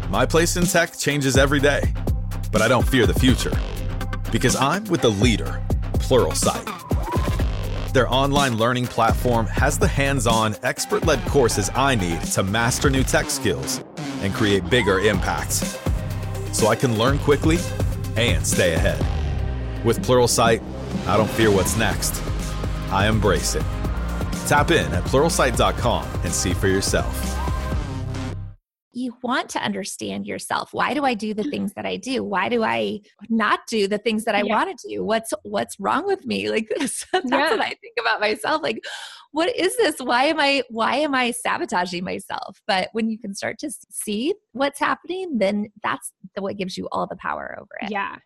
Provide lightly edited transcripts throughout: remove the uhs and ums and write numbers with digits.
My place in tech changes every day, but I don't fear the future because I'm with the leader, Pluralsight. Their online learning platform has the hands-on, expert-led courses I need to master new tech skills and create bigger impacts, so I can learn quickly and stay ahead. With Pluralsight, I don't fear what's next. I embrace it. Tap in at Pluralsight.com and see for yourself. You want to understand yourself. Why do I do the things that I do? Why do I not do the things that I want to do? What's wrong with me? Like that's what I think about myself. Like, what is this? Why am I sabotaging myself? But when you can start to see what's happening, then that's what gives you all the power over it. Yeah.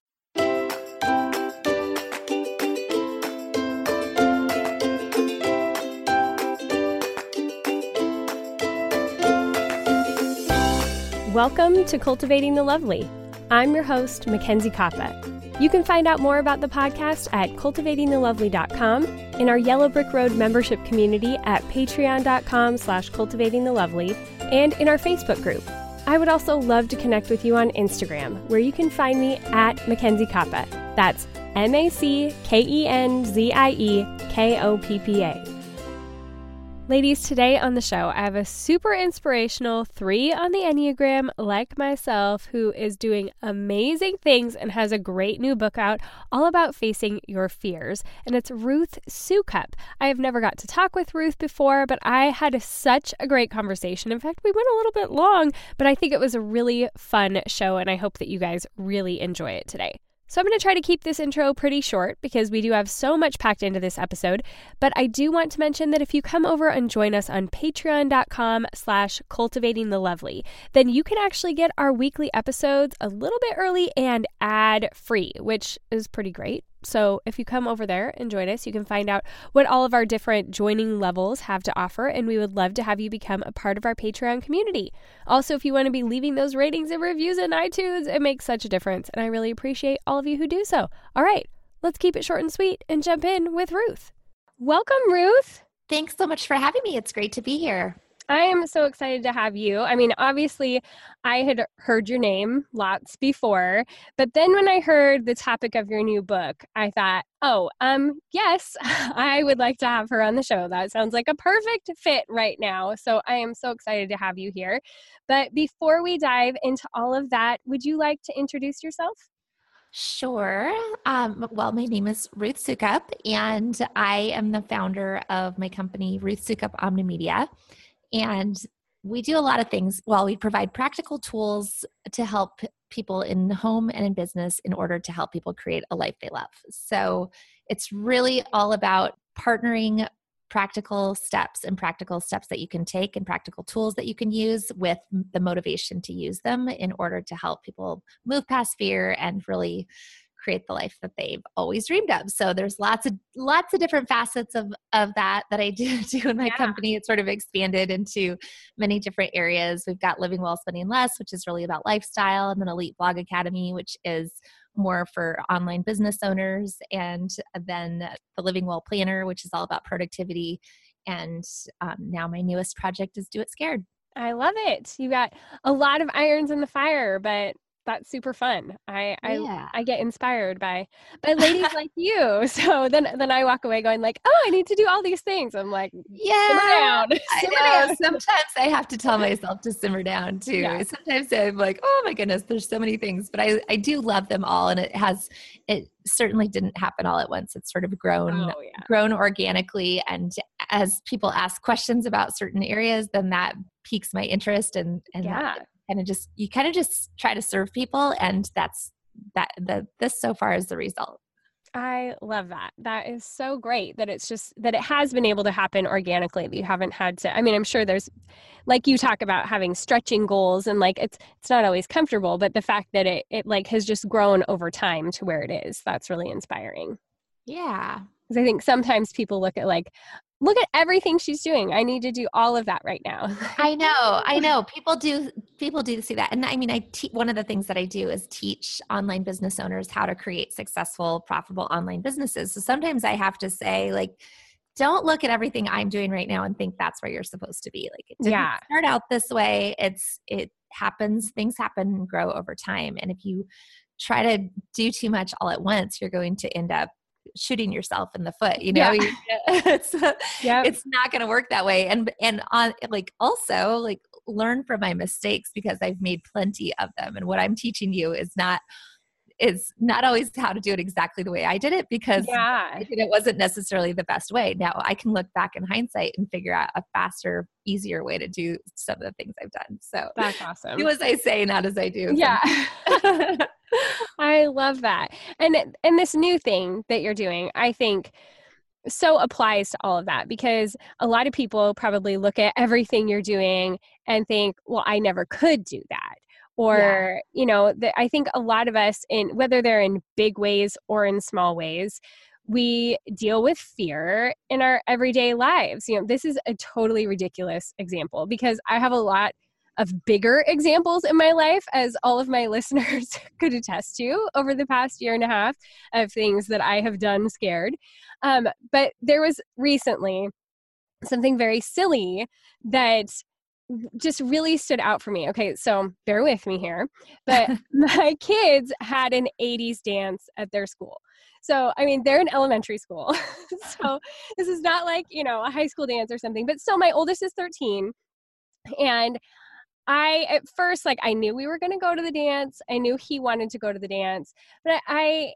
Welcome to Cultivating the Lovely. I'm your host, Mackenzie Koppa. You can find out more about the podcast at cultivatingthelovely.com, in our Yellow Brick Road membership community at patreon.com/cultivatingthelovely, and in our Facebook group. I would also love to connect with you on Instagram, where you can find me at Mackenzie Koppa. That's MacKenziekoppa. Ladies, today on the show, I have a super inspirational 3 on the Enneagram like myself who is doing amazing things and has a great new book out all about facing your fears. And it's Ruth Soukup. I have never got to talk with Ruth before, but I had such a great conversation. In fact, we went a little bit long, but I think it was a really fun show, and I hope that you guys really enjoy it today. So I'm going to try to keep this intro pretty short because we do have so much packed into this episode, but I do want to mention that if you come over and join us on patreon.com/cultivatingthelovely, then you can actually get our weekly episodes a little bit early and ad-free, which is pretty great. So if you come over there and join us, you can find out what all of our different joining levels have to offer, and we would love to have you become a part of our Patreon community. Also, if you want to be leaving those ratings and reviews in iTunes, it makes such a difference, and I really appreciate all of you who do so. All right, let's keep it short and sweet and jump in with Ruth. Welcome, Ruth. Thanks so much for having me. It's great to be here. I am so excited to have you. I mean, obviously, I had heard your name lots before, but then when I heard the topic of your new book, I thought, yes, I would like to have her on the show. That sounds like a perfect fit right now. So I am so excited to have you here. But before we dive into all of that, would you like to introduce yourself? Sure. Well, my name is Ruth Soukup, and I am the founder of my company, Ruth Soukup Omnimedia. And we do a lot of things. Well, we provide practical tools to help people in home and in business in order to help people create a life they love. So it's really all about partnering practical steps that you can take and practical tools that you can use with the motivation to use them in order to help people move past fear and really create the life that they've always dreamed of. So there's lots of different facets of that I do in my company. It's sort of expanded into many different areas. We've got Living Well, Spending Less, which is really about lifestyle, and then Elite Blog Academy, which is more for online business owners, and then the Living Well Planner, which is all about productivity. And now my newest project is Do It Scared. I love it. You got a lot of irons in the fire, but that's super fun. I get inspired by ladies like you. So then I walk away going like, oh, I need to do all these things. I'm like, simmer down. Sometimes I have to tell myself to simmer down too. Yeah. Sometimes I'm like, oh my goodness, there's so many things, but I do love them all. And it certainly didn't happen all at once. It's sort of grown organically. And as people ask questions about certain areas, then that piques my interest and you kind of just try to serve people, and this so far is the result. I love that. That is so great that it's just that it has been able to happen organically. That you haven't had to. I mean, I'm sure there's, like you talk about having stretching goals, and like it's not always comfortable, but the fact that it like has just grown over time to where it is, that's really inspiring. Yeah, because I think sometimes people look at everything she's doing. I need to do all of that right now. I know. People do see that. And I mean, one of the things that I do is teach online business owners how to create successful, profitable online businesses. So sometimes I have to say, like, don't look at everything I'm doing right now and think that's where you're supposed to be. Like, it didn't start out this way. happens, things happen and grow over time. And if you try to do too much all at once, you're going to end up shooting yourself in the foot, you know. Yeah. It's not going to work that way. And on like, also like, learn from my mistakes, because I've made plenty of them. And what I'm teaching you is not always how to do it exactly the way I did it, because it wasn't necessarily the best way. Now I can look back in hindsight and figure out a faster, easier way to do some of the things I've done. So that's awesome. Do as I say, not as I do. Yeah. I love that. And this new thing that you're doing, I think so applies to all of that, because a lot of people probably look at everything you're doing and think, well, I never could do that. Or, you know, I think a lot of us, in whether they're in big ways or in small ways, we deal with fear in our everyday lives. You know, this is a totally ridiculous example, because I have a lot of bigger examples in my life, as all of my listeners could attest to over the past year and a half, of things that I have done scared. But there was recently something very silly that just really stood out for me. Okay, so bear with me here, but my kids had an 80s dance at their school. So, I mean, they're in elementary school. So this is not like, you know, a high school dance or something, but so my oldest is 13, and at first, like, I knew we were going to go to the dance. I knew he wanted to go to the dance, but I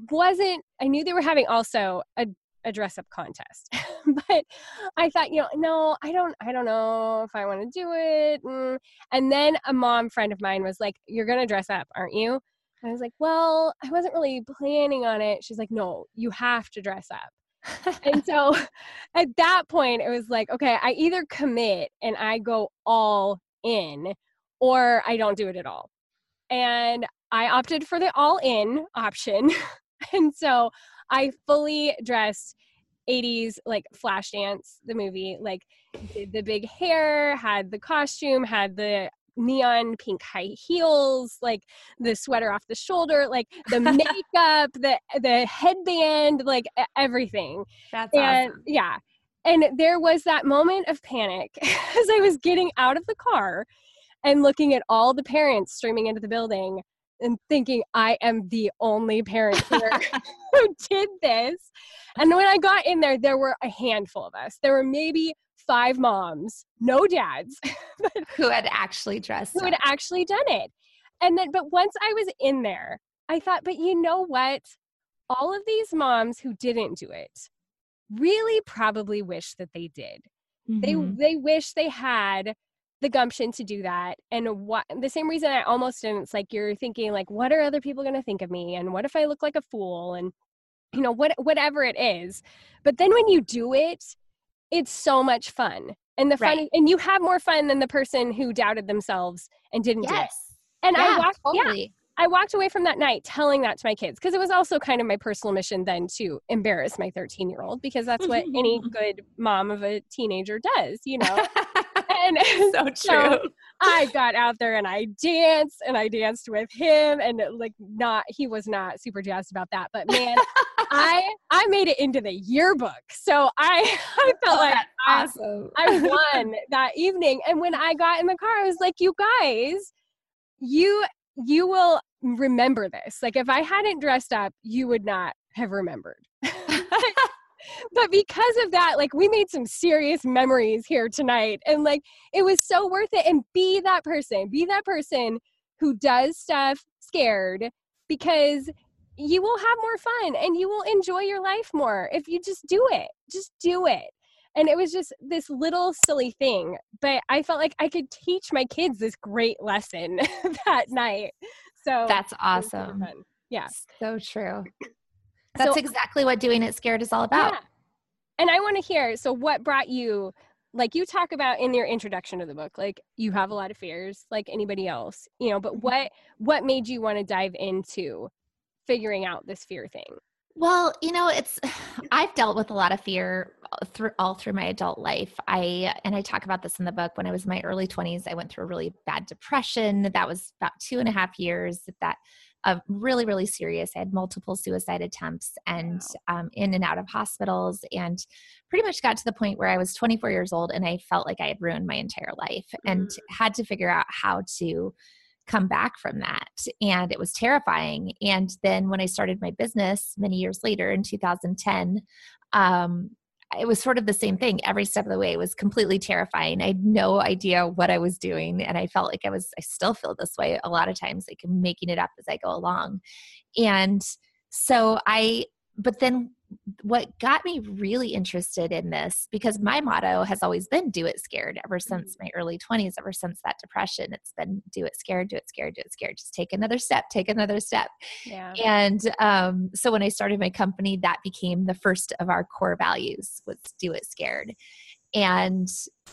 knew they were having also a dress up contest, but I thought, you know, no, I don't know if I want to do it. And then a mom friend of mine was like, you're going to dress up, aren't you? And I was like, well, I wasn't really planning on it. She's like, no, you have to dress up. And so at that point, it was like, okay, I either commit and I go all in, or I don't do it at all. And I opted for the all in option. And so I fully dressed 80s, like Flashdance, the movie, like did the big hair, had the costume, had the neon pink high heels, like the sweater off the shoulder, like the makeup, the headband, like everything. That's awesome. Yeah. And there was that moment of panic as I was getting out of the car and looking at all the parents streaming into the building and thinking, I am the only parent here who did this. And when I got in there, there were a handful of us. There were maybe 5 moms, no dads, who had actually dressed up. Who had actually done it. And then, but once I was in there, I thought, but you know what? All of these moms who didn't do it really probably wish that they did. Mm-hmm. They wish they had the gumption to do that. And what the same reason I almost didn't, it's like you're thinking like, what are other people going to think of me? And what if I look like a fool? And, you know, whatever it is. But then when you do it, it's so much fun. And the fun, and you have more fun than the person who doubted themselves and didn't do it. And I walked away from that night telling that to my kids, because it was also kind of my personal mission then to embarrass my 13-year-old, because that's what any good mom of a teenager does, you know. And so true. So I got out there and I danced with him, and he was not super jazzed about that, but man, I made it into the yearbook. So I felt like awesome. I won that evening. And when I got in the car, I was like, you guys, you will remember this. Like, if I hadn't dressed up, you would not have remembered. But because of that, like, we made some serious memories here tonight, and like, it was so worth it. And be that person who does stuff scared, because you will have more fun and you will enjoy your life more if you just do it. And it was just this little silly thing, but I felt like I could teach my kids this great lesson that night. So that's awesome. Yeah. So true. That's exactly what doing it scared is all about. Yeah. And I want to hear, so what brought you, like you talk about in your introduction to the book, like you have a lot of fears like anybody else, you know, but what made you want to dive into figuring out this fear thing? Well, you know, I've dealt with a lot of fear all through my adult life. I talk about this in the book. When I was in my early 20s, I went through a really bad depression. That was about 2.5 years. really, really serious. I had multiple suicide attempts and in and out of hospitals, and pretty much got to the point where I was 24 years old and I felt like I had ruined my entire life and had to figure out how to come back from that. And it was terrifying. And then when I started my business many years later in 2010, it was sort of the same thing. Every step of the way was completely terrifying. I had no idea what I was doing. And I felt like I still feel this way a lot of times, like I'm making it up as I go along. And so but then what got me really interested in this, because my motto has always been do it scared ever since my early 20s, ever since that depression, it's been do it scared, do it scared, do it scared. Just take another step, take another step. Yeah. And so when I started my company, that became the first of our core values, was do it scared. But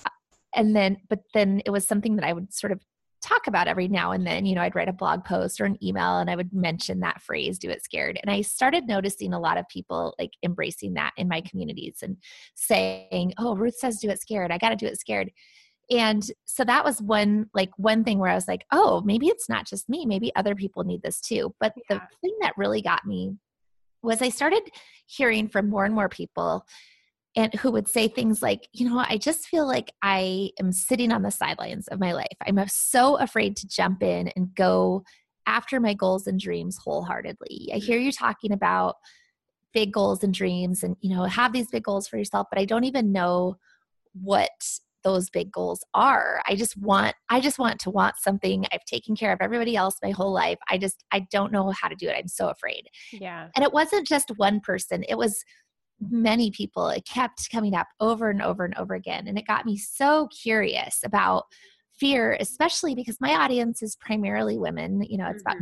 then it was something that I would sort of talk about every now and then. I'd write a blog post or an email and I would mention that phrase, do it scared. And I started noticing a lot of people like embracing that in my communities and saying, oh, Ruth says do it scared, I got to do it scared. And so that was one thing where I was like, oh, maybe it's not just me, maybe other people need this too. But the thing that really got me was I started hearing from more and more people and who would say things like, I just feel like I am sitting on the sidelines of my life. I'm so afraid to jump in and go after my goals and dreams wholeheartedly. I hear you talking about big goals and dreams and, have these big goals for yourself, but I don't even know what those big goals are. I just want to want something. I've taken care of everybody else my whole life. I don't know how to do it. I'm so afraid. Yeah. And it wasn't just one person. It was many people. It kept coming up over and over and over again. And it got me so curious about fear, especially because my audience is primarily women. It's about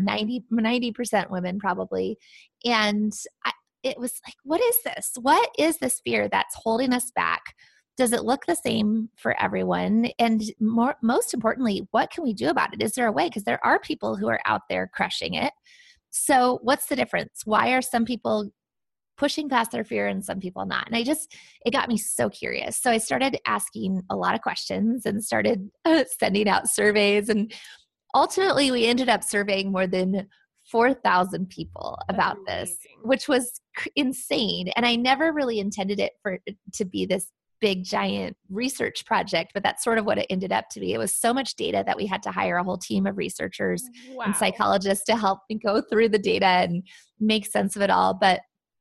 90% women probably. And it was like, what is this? What is this fear that's holding us back? Does it look the same for everyone? And most importantly, what can we do about it? Is there a way? Because there are people who are out there crushing it. So what's the difference? Why are some people pushing past their fear and some people not? And it got me so curious. So I started asking a lot of questions and started sending out surveys. And ultimately we ended up surveying more than 4,000 people about this, which was insane. And I never really intended it to be this big, giant research project, but that's sort of what it ended up to be. It was so much data that we had to hire a whole team of researchers and psychologists to help me go through the data and make sense of it all. But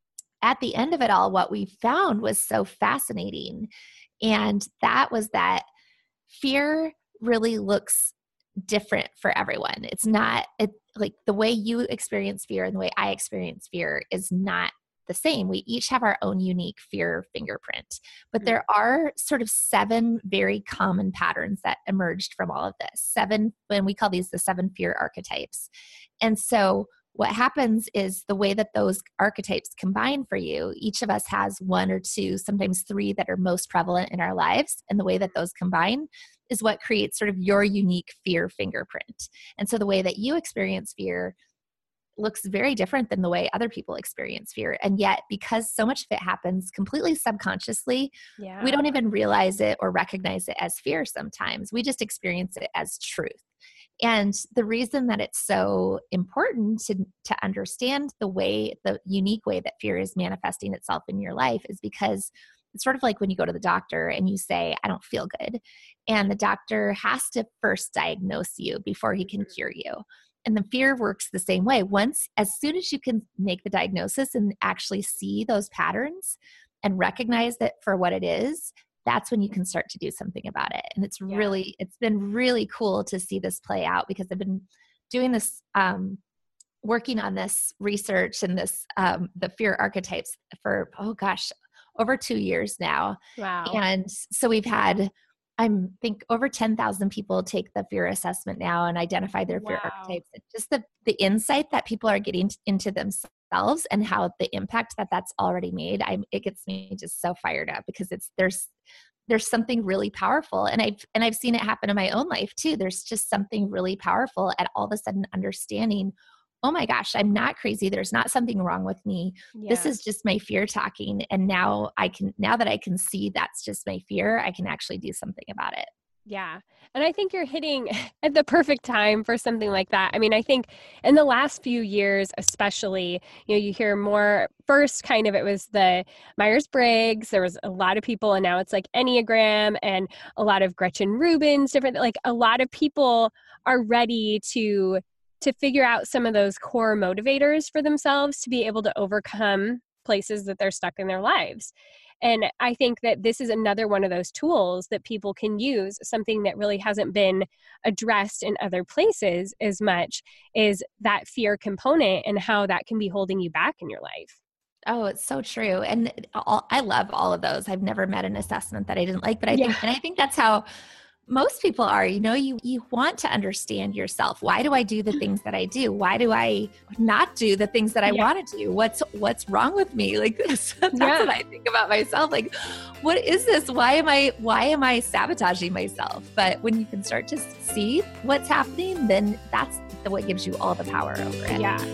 at the end of it all, what we found was so fascinating. And that was that fear really looks different for everyone. It's not like the way you experience fear and the way I experience fear is not the same. We each have our own unique fear fingerprint, but there are sort of 7 very common patterns that emerged from all of this. 7, and we call these the 7 fear archetypes. And so what happens is the way that those archetypes combine for you, each of us has 1 or 2, sometimes 3 that are most prevalent in our lives. And the way that those combine is what creates sort of your unique fear fingerprint. And so the way that you experience fear looks very different than the way other people experience fear. And yet, because so much of it happens completely subconsciously, we don't even realize it or recognize it as fear sometimes. We just experience it as truth. And the reason that it's so important to understand the unique way that fear is manifesting itself in your life is because it's sort of like when you go to the doctor and you say, I don't feel good. And the doctor has to first diagnose you before he can cure you. And the fear works the same way. As soon as you can make the diagnosis and actually see those patterns and recognize that for what it is, that's when you can start to do something about it. And it's been really cool to see this play out because I've been doing this, working on this research and this, the fear archetypes for, over 2 years now. Wow. And so we've had, I think over 10,000 people take the fear assessment now and identify their fear archetypes. And just the insight that people are getting into themselves and how the impact that that's already made, it gets me just so fired up because there's something really powerful. And I've seen it happen in my own life too. There's just something really powerful at all of a sudden understanding, oh my gosh, I'm not crazy. There's not something wrong with me. Yeah. This is just my fear talking. And now that I can see that's just my fear, I can actually do something about it. Yeah. And I think you're hitting at the perfect time for something like that. I mean, I think in the last few years, especially, you hear more first kind of, it was the Myers-Briggs. There was a lot of people, and now it's like Enneagram and a lot of Gretchen Rubin's different, like a lot of people are ready to figure out some of those core motivators for themselves to be able to overcome places that they're stuck in their lives. And I think that this is another one of those tools that people can use, something that really hasn't been addressed in other places as much, is that fear component and how that can be holding you back in your life. Oh, it's so true. And I love all of those. I've never met an assessment that I didn't like, but I think that's how most people are. You want to understand yourself. Why do I do the things that I do? Why do I not do the things that I want to do? What's wrong with me? Like this, that's what I think about myself. Like, what is this? Why am I sabotaging myself? But when you can start to see what's happening, then that's what gives you all the power over it. Yeah.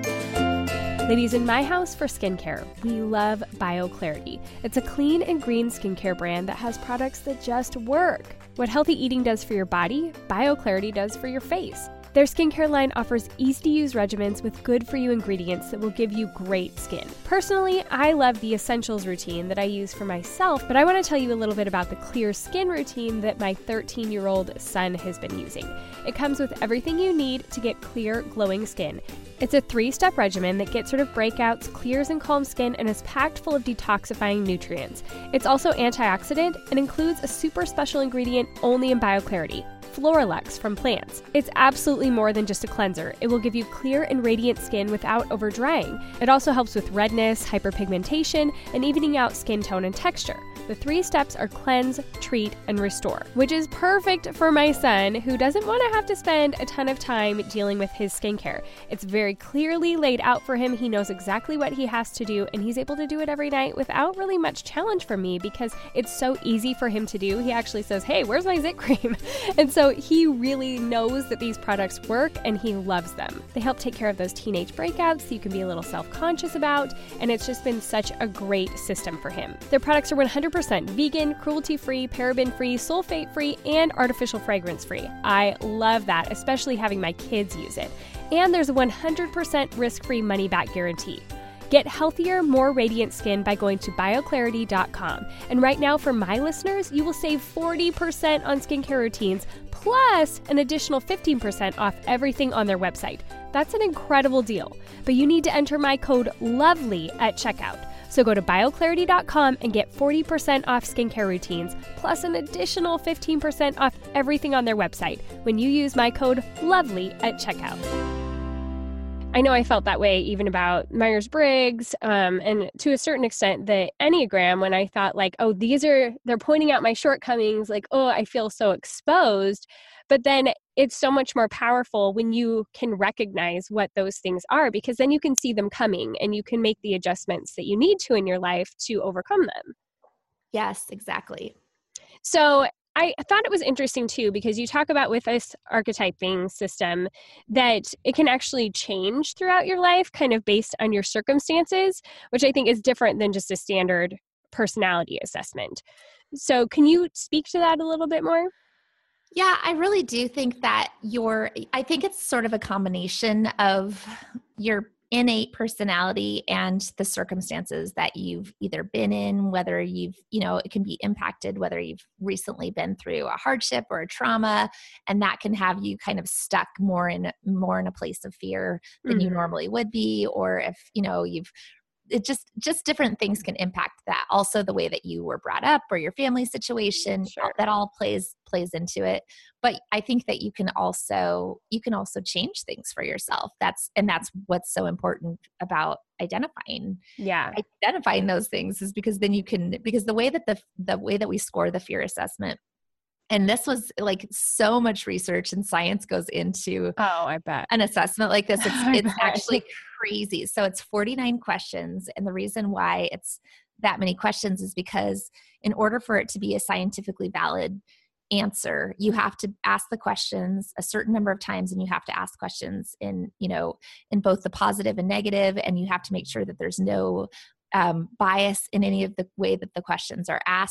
Ladies, in my house for skincare, we love BioClarity. It's a clean and green skincare brand that has products that just work. What healthy eating does for your body, BioClarity does for your face. Their skincare line offers easy-to-use regimens with good-for-you ingredients that will give you great skin. Personally, I love the Essentials routine that I use for myself, but I want to tell you a little bit about the Clear Skin routine that my 13-year-old son has been using. It comes with everything you need to get clear, glowing skin. It's a 3-step regimen that gets rid of breakouts, clears and calms skin, and is packed full of detoxifying nutrients. It's also antioxidant and includes a super special ingredient only in BioClarity, Floralux from plants. It's absolutely more than just a cleanser. It will give you clear and radiant skin without over drying. It also helps with redness, hyperpigmentation, and evening out skin tone and texture. The 3 steps are cleanse, treat, and restore, which is perfect for my son who doesn't want to have to spend a ton of time dealing with his skincare. It's very clearly laid out for him. He knows exactly what he has to do, and he's able to do it every night without really much challenge from me because it's so easy for him to do. He actually says, "Hey, where's my Zit cream?" And so he really knows that these products work and he loves them. They help take care of those teenage breakouts that you can be a little self-conscious about, and it's just been such a great system for him. Their products are 100% vegan, cruelty-free, paraben-free, sulfate-free, and artificial fragrance-free. I love that, especially having my kids use it. And there's a 100% risk-free money-back guarantee. Get healthier, more radiant skin by going to bioclarity.com. And right now, for my listeners, you will save 40% on skincare routines, plus an additional 15% off everything on their website. That's an incredible deal. But you need to enter my code LOVELY at checkout. So go to bioclarity.com and get 40% off skincare routines, plus an additional 15% off everything on their website when you use my code LOVELY at checkout. I know I felt that way even about Myers-Briggs, and to a certain extent the Enneagram, when I thought like, oh, they're pointing out my shortcomings, like, oh, I feel so exposed. But then it's so much more powerful when you can recognize what those things are, because then you can see them coming and you can make the adjustments that you need to in your life to overcome them. Yes, exactly. So I thought it was interesting too, because you talk about with this archetyping system that it can actually change throughout your life kind of based on your circumstances, which I think is different than just a standard personality assessment. So can you speak to that a little bit more? Yeah, I really do think that I think it's sort of a combination of your innate personality and the circumstances that you've either been in, whether it can be impacted, whether you've recently been through a hardship or a trauma, and that can have you kind of stuck more in a place of fear than you normally would be, or if, it just different things can impact that. Also, the way that you were brought up or your family situation, that all plays into it. But I think that you can also change things for yourself. That's what's so important about identifying those things, is because then because the way that we score the fear assessment. And this was like so much research and science goes into I bet an assessment like this. It's actually crazy. So it's 49 questions. And the reason why it's that many questions is because in order for it to be a scientifically valid answer, you have to ask the questions a certain number of times, and you have to ask questions in both the positive and negative, and you have to make sure that there's no bias in any of the way that the questions are asked.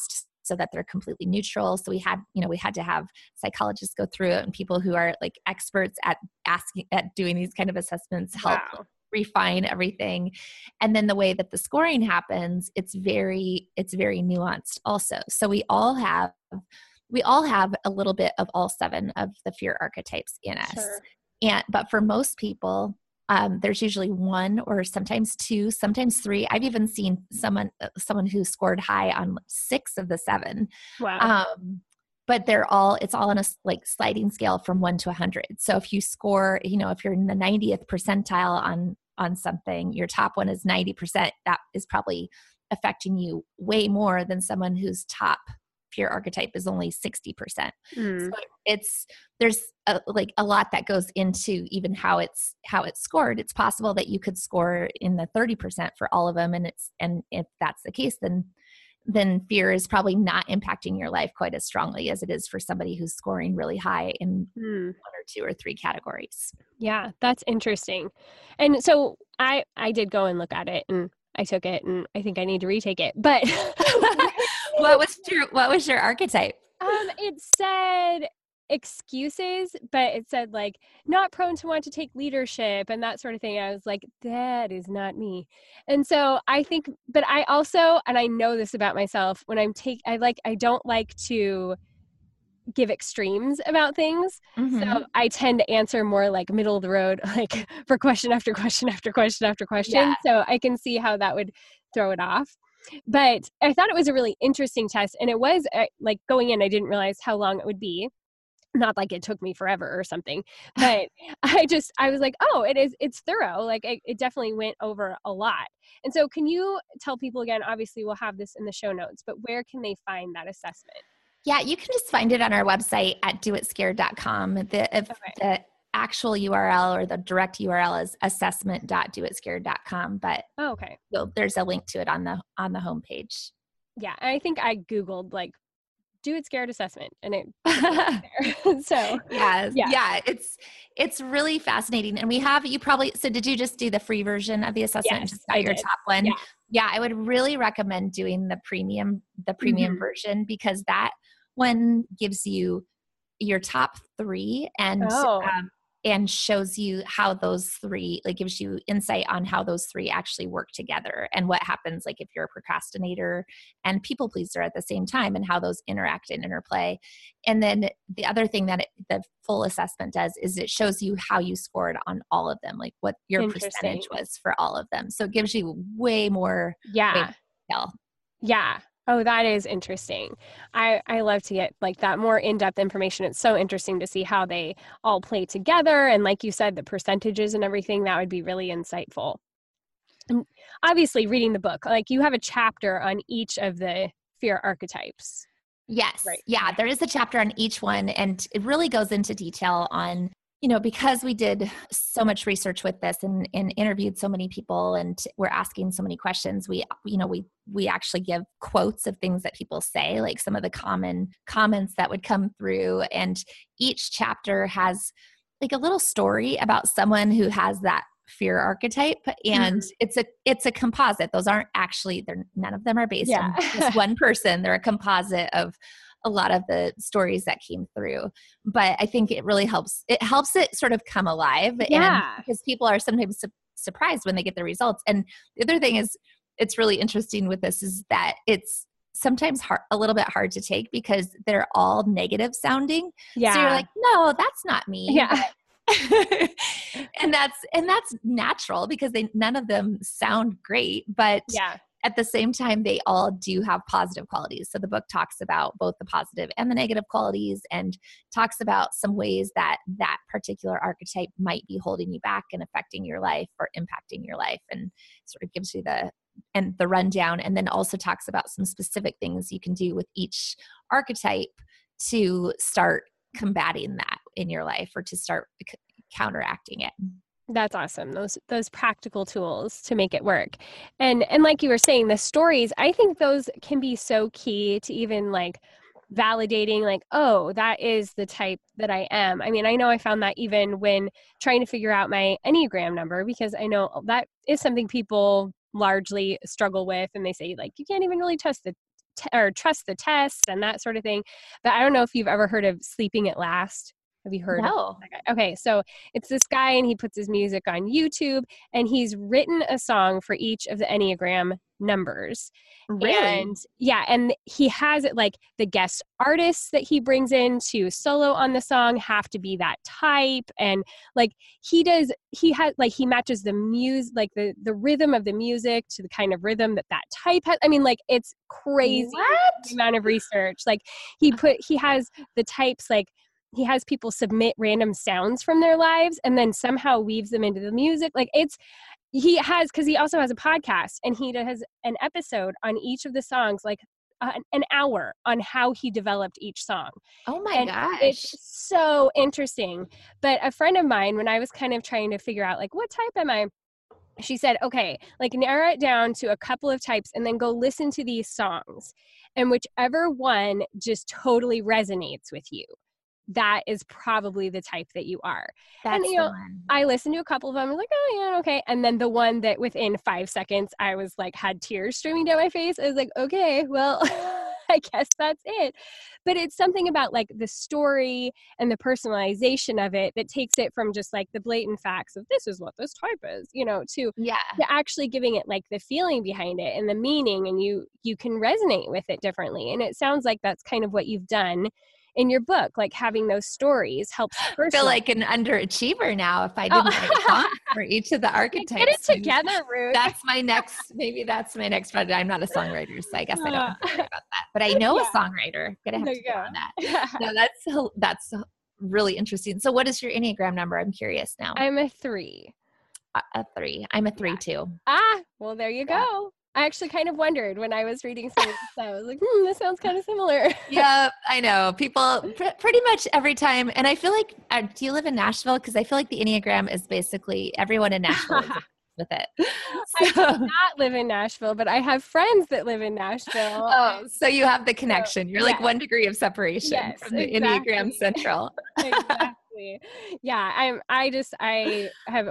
so that they're completely neutral. So we had to have psychologists go through it, and people who are like experts at doing these kind of assessments help refine everything. And then the way that the scoring happens, it's very nuanced also. So we all have a little bit of all 7 of the fear archetypes in us. Sure. But for most people, there's usually 1 or sometimes 2, sometimes 3. I've even seen someone who scored high on 6 of the 7. Wow. But it's all on a like sliding scale from 1 to 100. So if you score, if you're in the 90th percentile on something, your top one is 90%, that is probably affecting you way more than someone whose top fear archetype is only 60%. So there's a lot that goes into even how it's scored. It's possible that you could score in the 30% for all of them, and if that's the case, then fear is probably not impacting your life quite as strongly as it is for somebody who's scoring really high in 1 or 2 or 3 categories. Yeah, that's interesting. And so I did go and look at it, and I took it, and I think I need to retake it. But what was your archetype? It said excuses, but it said like not prone to want to take leadership and that sort of thing. I was like, that is not me. And so I think, but I also, and I know this about myself, when I don't like to give extremes about things. Mm-hmm. So I tend to answer more like middle of the road, like for question after question after question after question. Yeah. So I can see how that would throw it off. But I thought it was a really interesting test. And it was like going in, I didn't realize how long it would be. Not like it took me forever or something, but I was like, oh, it's thorough. Like it definitely went over a lot. And so can you tell people again, obviously we'll have this in the show notes, but where can they find that assessment? Yeah, you can just find it on our website at doitscared.com. The actual URL or the direct URL is assessment.doitscared.com, but okay. There's a link to it on the homepage. Yeah, and I think I Googled like Do It Scared assessment, and it there. So yeah, it's really fascinating. And we have so did you just do the free version of the assessment? Yes, just got your top one? Yeah, I would really recommend doing the premium mm-hmm. version, because that one gives you your top 3 and shows you how those 3, like gives you insight on how those 3 actually work together and what happens like if you're a procrastinator and people pleaser at the same time and how those interact and interplay. And then the other thing that the full assessment does is it shows you how you scored on all of them, like what your percentage was for all of them. So it gives you way more detail. Yeah. Oh, that is interesting. I love to get like that more in-depth information. It's so interesting to see how they all play together. And like you said, the percentages and everything, that would be really insightful. And obviously reading the book, like you have a chapter on each of the fear archetypes. Yes. Right. Yeah, there is a chapter on each one, and it really goes into detail on, because we did so much research with this and interviewed so many people and we're asking so many questions, we actually give quotes of things that people say, like some of the common comments that would come through. And each chapter has like a little story about someone who has that fear archetype. And it's a composite. Those aren't actually, none of them are based on just one person. They're a composite of a lot of the stories that came through. But I think it really helps. It helps it sort of come alive. And because people are sometimes surprised when they get the results. And the other thing is, it's really interesting with this is that it's sometimes a little bit hard to take because they're all negative sounding. Yeah. So you're like, no, that's not me. Yeah. and that's natural because none of them sound great, but at the same time, they all do have positive qualities. So the book talks about both the positive and the negative qualities and talks about some ways that particular archetype might be holding you back and affecting your life or impacting your life, and sort of gives you the rundown, and then also talks about some specific things you can do with each archetype to start combating that in your life or to start counteracting it. That's awesome. Those practical tools to make it work. And like you were saying, the stories, I think those can be so key to even like validating like, oh, that is the type that I am. I mean, I know I found that even when trying to figure out my Enneagram number, because I know that is something people largely struggle with. And they say like, you can't even really test or trust the test and that sort of thing. But I don't know if you've ever heard of Sleeping at Last. Have you heard No. of that guy? Okay, so it's this guy and he puts his music on YouTube and he's written a song for each of the Enneagram numbers. Really? And yeah, and he has it like the guest artists that he brings in to solo on the song have to be that type. And like he matches the music, like the rhythm of the music to the kind of rhythm that type has. I mean, like it's crazy the amount of research. Like he has the types, like he has people submit random sounds from their lives and then somehow weaves them into the music. Like because he also has a podcast and he does an episode on each of the songs, like an hour on how he developed each song. Oh my gosh. It's so interesting. But a friend of mine, when I was kind of trying to figure out like, what type am I? She said, okay, like narrow it down to a couple of types and then go listen to these songs. And whichever one just totally resonates with you, that is probably the type that you are. That's and the one. I listened to a couple of them. I was like, oh yeah, okay. And then the one that within 5 seconds, I was like, had tears streaming down my face. I was like, okay, well, I guess that's it. But it's something about like the story and the personalization of it that takes it from just like the blatant facts of this is what this type is, to actually giving it like the feeling behind it and the meaning, and you can resonate with it differently. And it sounds like that's kind of what you've done in your book, like having those stories helps. I feel like an underachiever now if I didn't write a song for each of the archetypes. Get it together, Ruth. Maybe that's my next project. I'm not a songwriter, so I guess I don't have to worry about that. But I know a songwriter. Gonna have to go on that. No, that's really interesting. So what is your Enneagram number? I'm curious now. I'm a 3. A 3. I'm a 3 too. Well, there you go. I actually kind of wondered when I was reading some of this. I was like, this sounds kind of similar. Yeah, I know. People pretty much every time. And I feel like, do you live in Nashville? Because I feel like the Enneagram is basically everyone in Nashville is with it. I do not live in Nashville, but I have friends that live in Nashville. Oh, so you have the connection. You're like 1 degree of separation from the Enneagram Central. Exactly. Yeah, I have,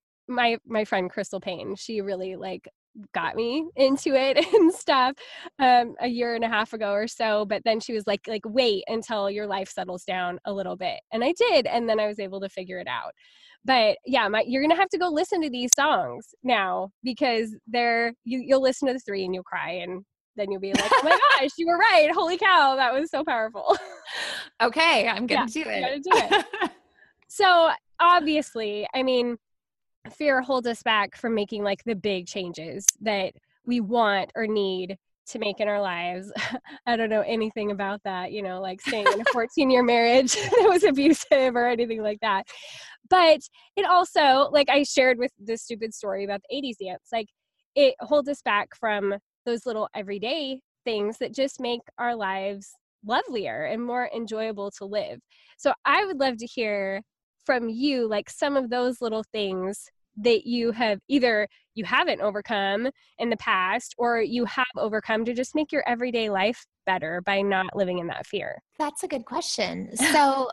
my friend Crystal Payne, she really like got me into it and stuff a year and a half ago or so, but then she was like wait until your life settles down a little bit, and I did, and then I was able to figure it out. But yeah, you're gonna have to go listen to these songs now, because you'll listen to the 3 and you'll cry, and then you'll be like, oh my gosh, you were right, holy cow, that was so powerful. Okay, I'm gonna do it. Gotta do it. So obviously, I mean, fear holds us back from making like the big changes that we want or need to make in our lives. I don't know anything about that, like staying in a 14-year marriage that was abusive or anything like that. But it also, like I shared with this stupid story about the 80s dance, like it holds us back from those little everyday things that just make our lives lovelier and more enjoyable to live. So I would love to hear from you, like some of those little things that you have either you haven't overcome in the past or you have overcome to just make your everyday life better by not living in that fear. That's a good question. So,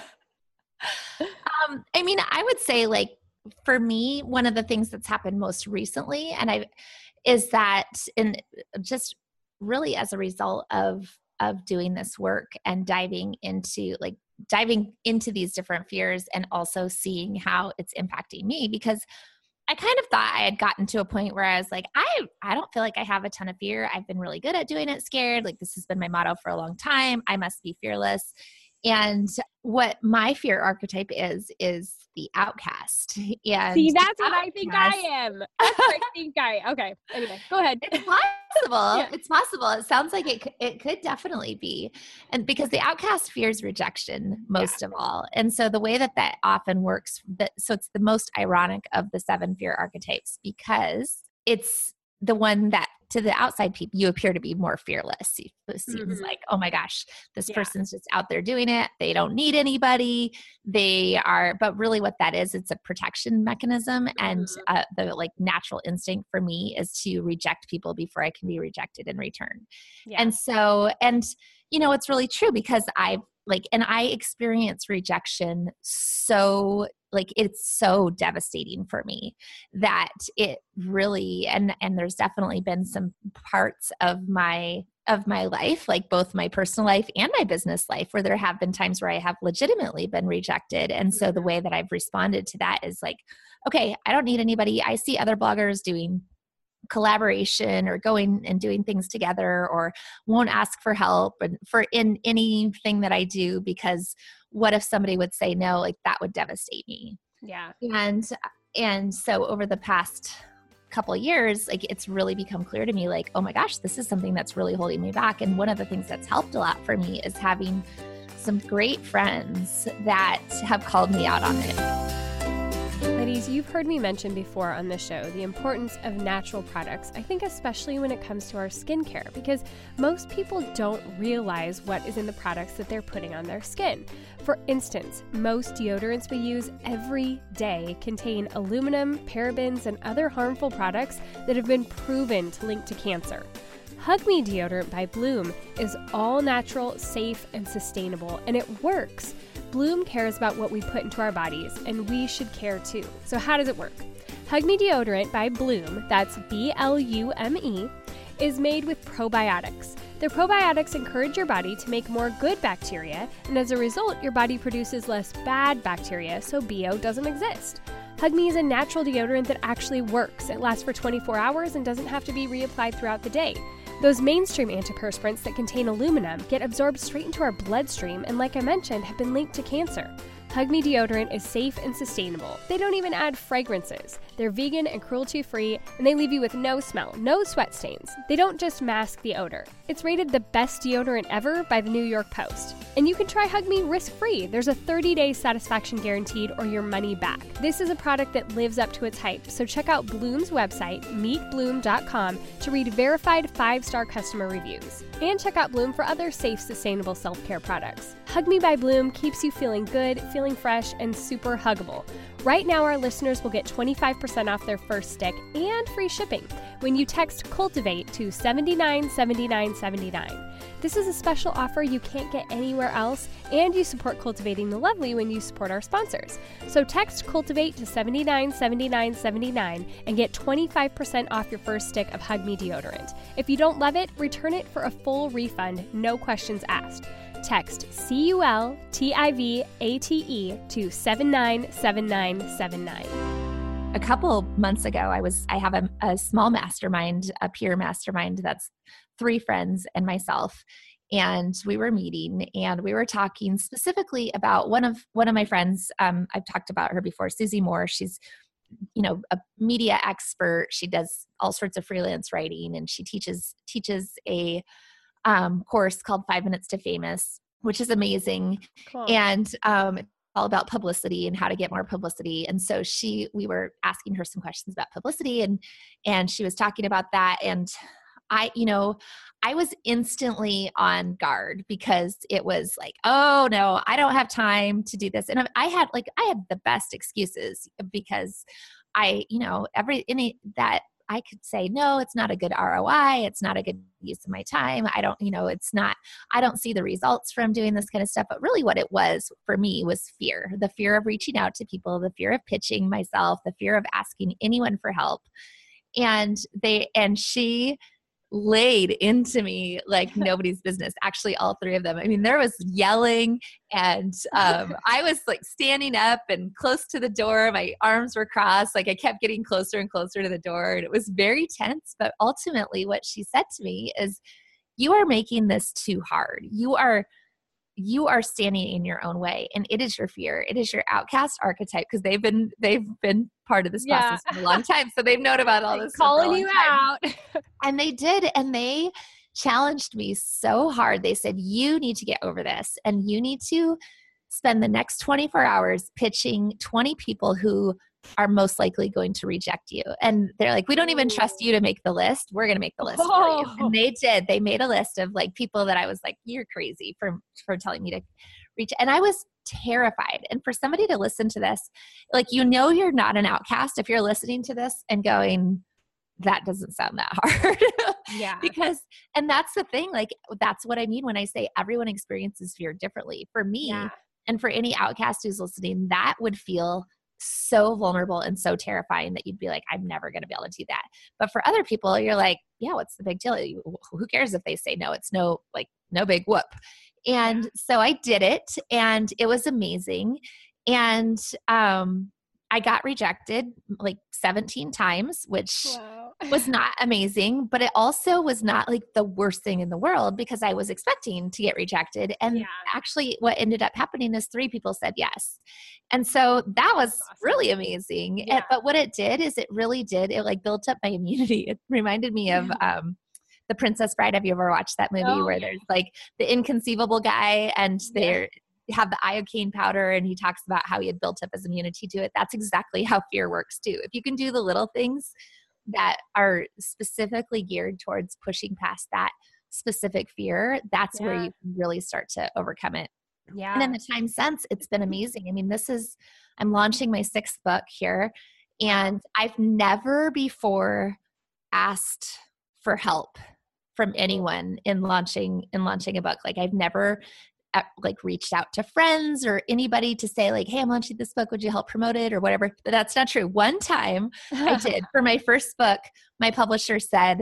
I mean, I would say like for me, one of the things that's happened most recently, is that in just really as a result of doing this work and diving into these different fears and also seeing how it's impacting me, because I kind of thought I had gotten to a point where I was like, I don't feel like I have a ton of fear. I've been really good at doing it scared. Like this has been my motto for a long time. I must be fearless. And what my fear archetype is the outcast. And see, that's what I think I am. That's what I think okay. Anyway, go ahead. It's possible. Yeah. It's possible. It sounds like it could definitely be. And because the outcast fears rejection most of all. And so the way that often works, so it's the most ironic of the 7 fear archetypes, because it's the one that to the outside people, you appear to be more fearless. It seems like, oh my gosh, this person's just out there doing it. They don't need anybody. But really what that is, it's a protection mechanism. And the like natural instinct for me is to reject people before I can be rejected in return. Yeah. And so, it's really true, because I experience rejection so it's so devastating for me that it really, and there's definitely been some parts of my of my life, like both my personal life and my business life, where there have been times where I have legitimately been rejected. And so the way that I've responded to that is like, okay, I don't need anybody. I see other bloggers doing collaboration or going and doing things together, or won't ask for help and in anything that I do, because what if somebody would say no? Like that would devastate me. Yeah. And so over the past couple of years, like it's really become clear to me, like, oh my gosh, this is something that's really holding me back. And one of the things that's helped a lot for me is having some great friends that have called me out on it. Ladies, you've heard me mention before on the show the importance of natural products, I think especially when it comes to our skincare, because most people don't realize what is in the products that they're putting on their skin. For instance, most deodorants we use every day contain aluminum, parabens, and other harmful products that have been proven to link to cancer. Hug Me deodorant by Bloom is all natural, safe, and sustainable, and it works. Bloom cares about what we put into our bodies, and we should care too. So how does it work? Hug Me deodorant by Bloom, that's BLUME, is made with probiotics. The probiotics encourage your body to make more good bacteria, and as a result, your body produces less bad bacteria, so BO doesn't exist. Hug Me is a natural deodorant that actually works. It lasts for 24 hours and doesn't have to be reapplied throughout the day. Those mainstream antiperspirants that contain aluminum get absorbed straight into our bloodstream and, like I mentioned, have been linked to cancer. Hug Me deodorant is safe and sustainable. They don't even add fragrances. They're vegan and cruelty-free, and they leave you with no smell, no sweat stains. They don't just mask the odor. It's rated the best deodorant ever by the New York Post. And you can try Hug Me risk-free. There's a 30-day satisfaction guaranteed or your money back. This is a product that lives up to its hype, so check out Bloom's website, meetbloom.com, to read verified 5-star customer reviews. And check out Bloom for other safe, sustainable self-care products. Hug Me by Bloom keeps you feeling good, feeling fresh, and super huggable. Right now, our listeners will get 25% off their first stick and free shipping when you text CULTIVATE to 797979. This is a special offer you can't get anywhere else, and you support Cultivating the Lovely when you support our sponsors. So text CULTIVATE to 797979 and get 25% off your first stick of Hug Me deodorant. If you don't love it, return it for a full refund, no questions asked. Text CULTIVATE to 797979. A couple months ago, I have a small mastermind, a peer mastermind that's 3 friends and myself. And we were meeting and we were talking specifically about one of my friends. I've talked about her before, Susie Moore. She's, a media expert. She does all sorts of freelance writing, and she teaches a course called 5 Minutes to Famous, which is amazing. Cool. And all about publicity and how to get more publicity. And so we were asking her some questions about publicity, and she was talking about that. And I was instantly on guard, because it was like, oh no, I don't have time to do this. And I had the best excuses, because that I could say, no, it's not a good ROI. It's not a good use of my time. I don't see the results from doing this kind of stuff. But really what it was for me was fear, the fear of reaching out to people, the fear of pitching myself, the fear of asking anyone for help. And she laid into me like nobody's business. Actually, all 3 of them. I mean, there was yelling, and I was like standing up and close to the door. My arms were crossed. Like I kept getting closer and closer to the door, and it was very tense. But ultimately what she said to me is, you are making this too hard. You are standing in your own way, and it is your fear. It is your outcast archetype, because they've been part of this process for a long time. So they've known about all this calling you out. And they did, and they challenged me so hard. They said, you need to get over this, and you need to spend the next 24 hours pitching 20 people who are most likely going to reject you. And they're like, we don't even trust you to make the list. We're going to make the list for you. And they did. They made a list of like people that I was like, you're crazy for telling me to reach. And I was terrified. And for somebody to listen to this, like, you're not an outcast if you're listening to this and going, that doesn't sound that hard. Yeah. And that's the thing. Like, that's what I mean when I say everyone experiences fear differently. For me, and for any outcast who's listening, that would feel so vulnerable and so terrifying that you'd be like, I'm never going to be able to do that. But for other people, you're like, yeah, what's the big deal? Who cares if they say no? It's no big whoop. And so I did it, and it was amazing. And I got rejected like 17 times, which was not amazing, but it also was not like the worst thing in the world because I was expecting to get rejected. And actually what ended up happening is 3 people said yes. And so that was awesome. Really amazing. Yeah. But what it did is it like built up my immunity. It reminded me of The Princess Bride. Have you ever watched that movie where there's like the inconceivable guy and they have the iocane powder, and he talks about how he had built up his immunity to it. That's exactly how fear works too. If you can do the little things that are specifically geared towards pushing past that specific fear, that's where you can really start to overcome it. Yeah. And in the time since, it's been amazing. I mean, I'm launching my 6th book here, and I've never before asked for help from anyone in launching a book. Like I've never reached out to friends or anybody to say like, hey, I'm launching this book. Would you help promote it or whatever? But that's not true. One time I did for my first book, my publisher said,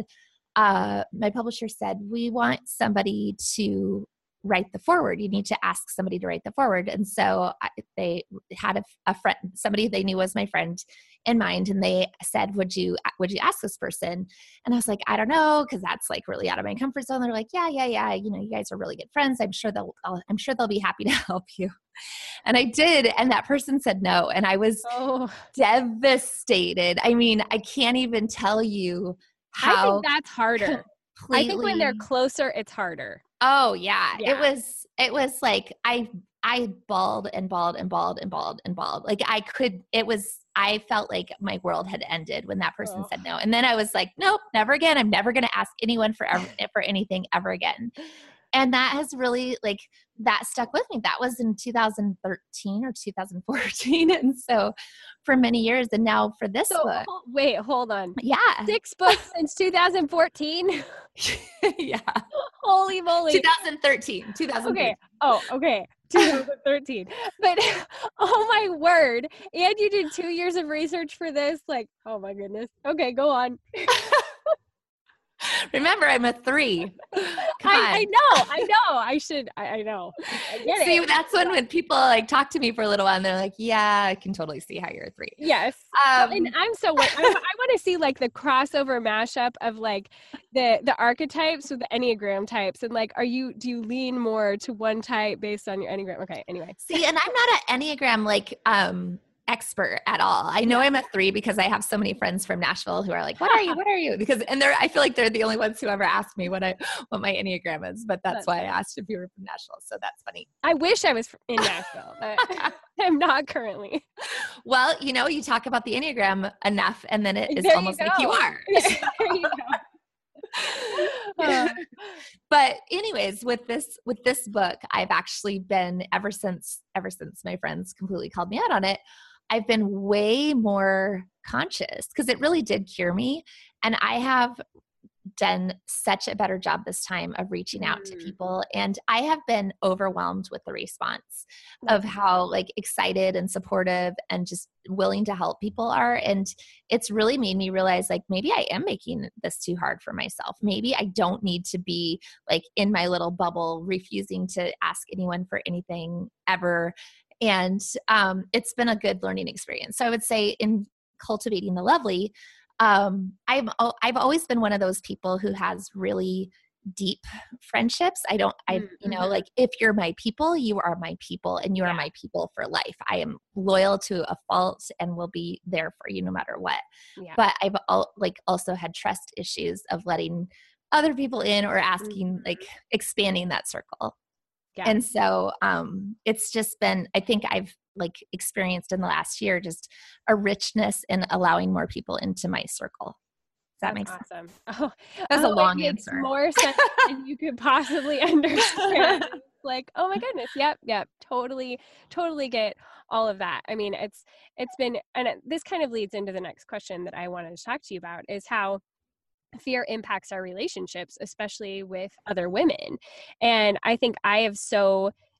we want somebody to write the foreword. You need to ask somebody to write the foreword. And so they had a friend, somebody they knew was my friend in mind. And they said, would you ask this person? And I was like, I don't know. Cause that's like really out of my comfort zone. They're like, yeah. You know, you guys are really good friends. I'm sure they'll be happy to help you. And I did. And that person said no. And I was devastated. I mean, I can't even tell you how. I think that's harder. I think when they're closer, it's harder. Oh yeah. It was like, I bawled and bawled and bawled and bawled and bawled. Like I felt like my world had ended when that person said no. And then I was like, nope, never again. I'm never going to ask anyone for anything ever again. And that has really that stuck with me. That was in 2013 or 2014. And so for many years, and now for this book. Wait, hold on. Yeah. 6 books since 2014? Yeah. Holy moly. 2013. Okay. Oh, okay. 2013. But oh my word. And you did 2 years of research for this? Like, oh my goodness. Okay, go on. Remember, I'm a 3. I know. I know. I get see, it. that's when people talk to me for a little while and they're like, yeah, I can totally see how you're a 3. Yes. And I'm so, I want to see the crossover mashup of the archetypes with the Enneagram types. And do you lean more to one type based on your Enneagram? Okay. Anyway. See, and I'm not an Enneagram expert at all. I know I'm a 3 because I have so many friends from Nashville who are like, what are you? Because, and I feel like they're the only ones who ever asked me what my Enneagram is, but that's why I asked if you were from Nashville. So that's funny. I wish I was in Nashville, but I'm not currently. Well, you talk about the Enneagram enough and then it is almost like you are. There you go. But anyways, with this book, I've actually been ever since my friends completely called me out on it, I've been way more conscious because it really did cure me. And I have done such a better job this time of reaching out to people. And I have been overwhelmed with the response of how excited and supportive and just willing to help people are. And it's really made me realize maybe I am making this too hard for myself. Maybe I don't need to be in my little bubble, refusing to ask anyone for anything ever. And it's been a good learning experience. So I would say in cultivating the lovely, I've always been one of those people who has really deep friendships. If you're my people, you are my people and you are my people for life. I am loyal to a fault and will be there for you no matter what. Yeah. But I've also had trust issues of letting other people in or asking, expanding that circle. Yeah. And so, it's just been, I think I've experienced in the last year, just a richness in allowing more people into my circle. Does that make sense? Awesome. Oh, that's a long answer. More sense than you could possibly understand. Oh my goodness. Yep. Totally get all of that. I mean, it's been, and this kind of leads into the next question that I wanted to talk to you about is how fear impacts our relationships, especially with other women. And I think I have so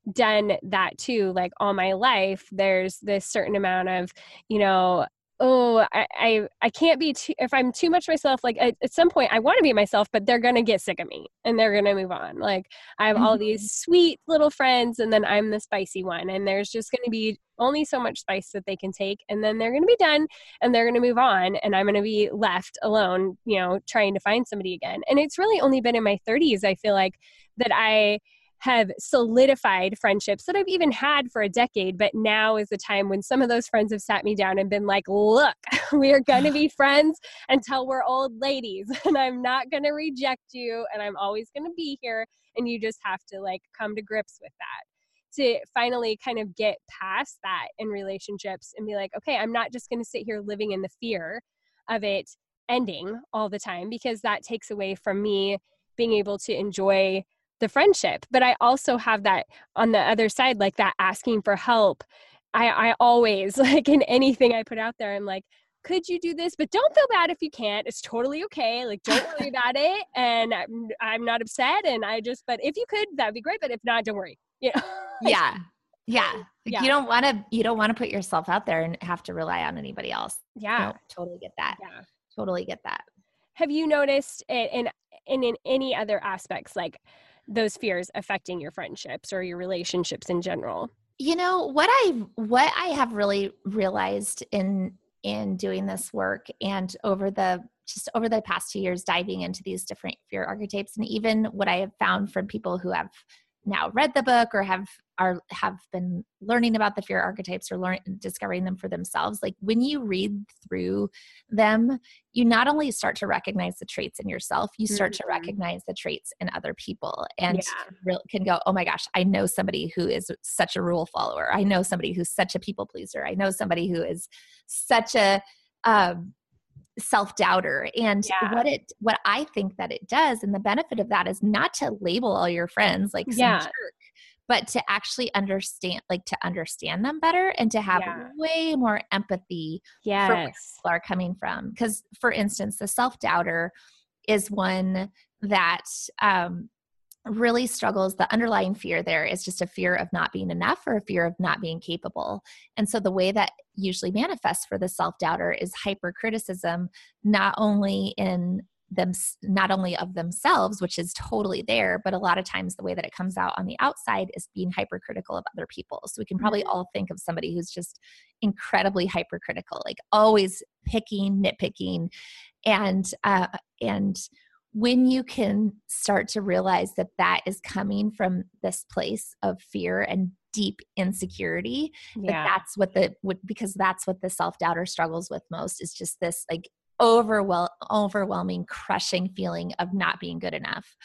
done that too. Like all my life, there's this certain amount of, you know, oh, I can't be too, if I'm too much myself, like at some point I want to be myself, but they're going to get sick of me and they're going to move on. Like I have all these sweet little friends and then I'm the spicy one, and there's just going to be only so much spice that they can take. And then they're going to be done and they're going to move on. And I'm going to be left alone, you know, trying to find somebody again. And it's really only been in my 30s, I feel like, that I have solidified friendships that I've even had for a decade. But now is the time when some of those friends have sat me down and been like, look, we are going to be friends until we're old ladies, and I'm not going to reject you, and I'm always going to be here. And you just have to like come to grips with that, to finally kind of get past that in relationships and be like, okay, I'm not just going to sit here living in the fear of it ending all the time, because that takes away from me being able to enjoy the friendship. But I also have that on the other side, like that asking for help. I always, like in anything I put out there, I'm like, could you do this? But don't feel bad if you can't. It's totally okay. Like, don't worry about it. And I'm not upset. And but if you could, that'd be great. But if not, don't worry. You know? Yeah. Yeah. Like you don't want to put yourself out there and have to rely on anybody else. Yeah. No, totally get that. Yeah. Totally get that. Have you noticed it in any other aspects, like those fears affecting your friendships or your relationships in general? You know, what I have really realized in doing this work and over the past 2 years diving into these different fear archetypes, and even what I have found from people who have now read the book or have been learning about the fear archetypes or discovering them for themselves, like when you read through them, you not only start to recognize the traits in yourself, you start to recognize the traits in other people, and can go, oh my gosh, I know somebody who is such a rule follower. I know somebody who's such a people pleaser. I know somebody who is such a self-doubter. And what I think that it does, and the benefit of that, is not to label all your friends like some jerk, but to actually understand them better and to have way more empathy for where people are coming from. Because, for instance, the self-doubter is one that really struggles. The underlying fear there is just a fear of not being enough or a fear of not being capable. And so the way that usually manifests for the self-doubter is hypercriticism, not only of themselves, which is totally there, but a lot of times the way that it comes out on the outside is being hypercritical of other people. So we can probably all think of somebody who's just incredibly hypercritical, like always nitpicking, and when you can start to realize that that is coming from this place of fear and deep insecurity, that's what because that's what the self-doubter struggles with most, is just this like overwhelming, crushing feeling of not being good enough.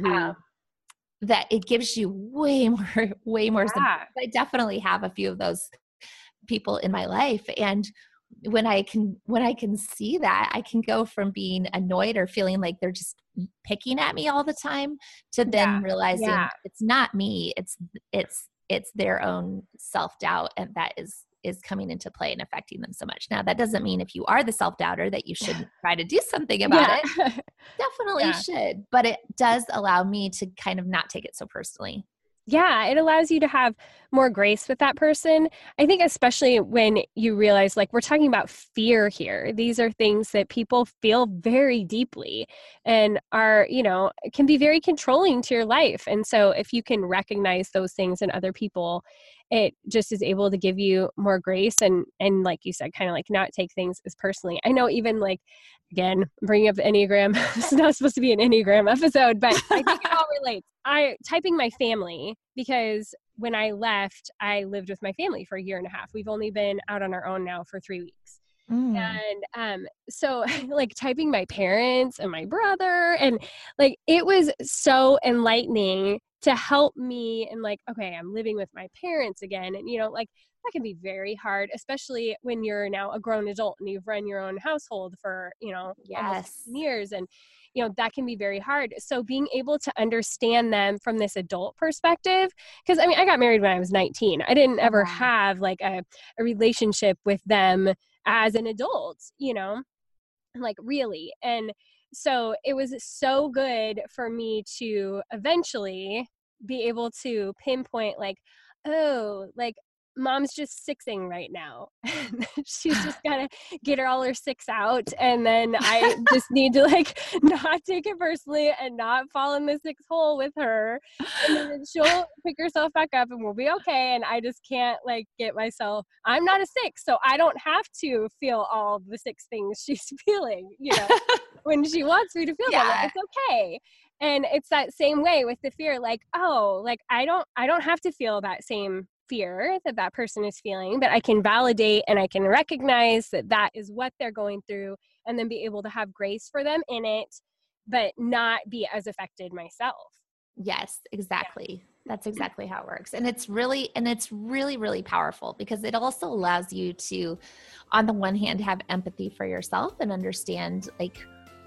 That it gives you way more. I definitely have a few of those people in my life, and when I can see that, I can go from being annoyed or feeling like they're just picking at me all the time to then realizing it's not me, it's their own self-doubt, and that is coming into play and affecting them so much. Now, that doesn't mean if you are the self-doubter that you shouldn't try to do something about it. Definitely should, but it does allow me to kind of not take it so personally. Yeah, it allows you to have more grace with that person. I think especially when you realize, like, we're talking about fear here. These are things that people feel very deeply and are, can be very controlling to your life. And so if you can recognize those things in other people, it just is able to give you more grace and like you said, kind of like not take things as personally. I know, even like, again, bringing up the Enneagram, this is not supposed to be an Enneagram episode, but I think it all relates. Typing my family, because when I left, I lived with my family for 1.5 years. We've only been out on our own now for 3 weeks. And so like typing my parents and my brother, and like it was so enlightening to help me, and like, okay, I'm living with my parents again. And, like that can be very hard, especially when you're now a grown adult and you've run your own household for, almost 10 years. And, that can be very hard. So being able to understand them from this adult perspective, because I mean, I got married when I was 19. I didn't ever have like a relationship with them as an adult, like really. And so it was so good for me to eventually be able to pinpoint like, oh, like mom's just sixing right now. She's just got to get all her six out. And then I just need to like not take it personally and not fall in the six hole with her. And then she'll pick herself back up and we'll be okay. And I just can't like get myself, I'm not a six, so I don't have to feel all the six things she's feeling, you know, when she wants me to feel them. Like, it's okay. And it's that same way with the fear, like, oh, like I don't have to feel that same fear that person is feeling, but I can validate and I can recognize that that is what they're going through, and then be able to have grace for them in it, but not be as affected myself. Yes, exactly. That's exactly how it works. And it's really, really powerful, because it also allows you to, on the one hand, have empathy for yourself and understand like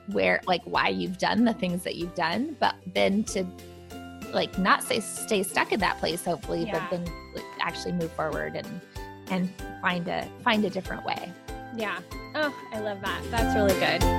why you've done the things that you've done, but then to like not stay stuck in that place, hopefully, but then actually move forward and find a different way. Yeah. Oh, I love that. That's really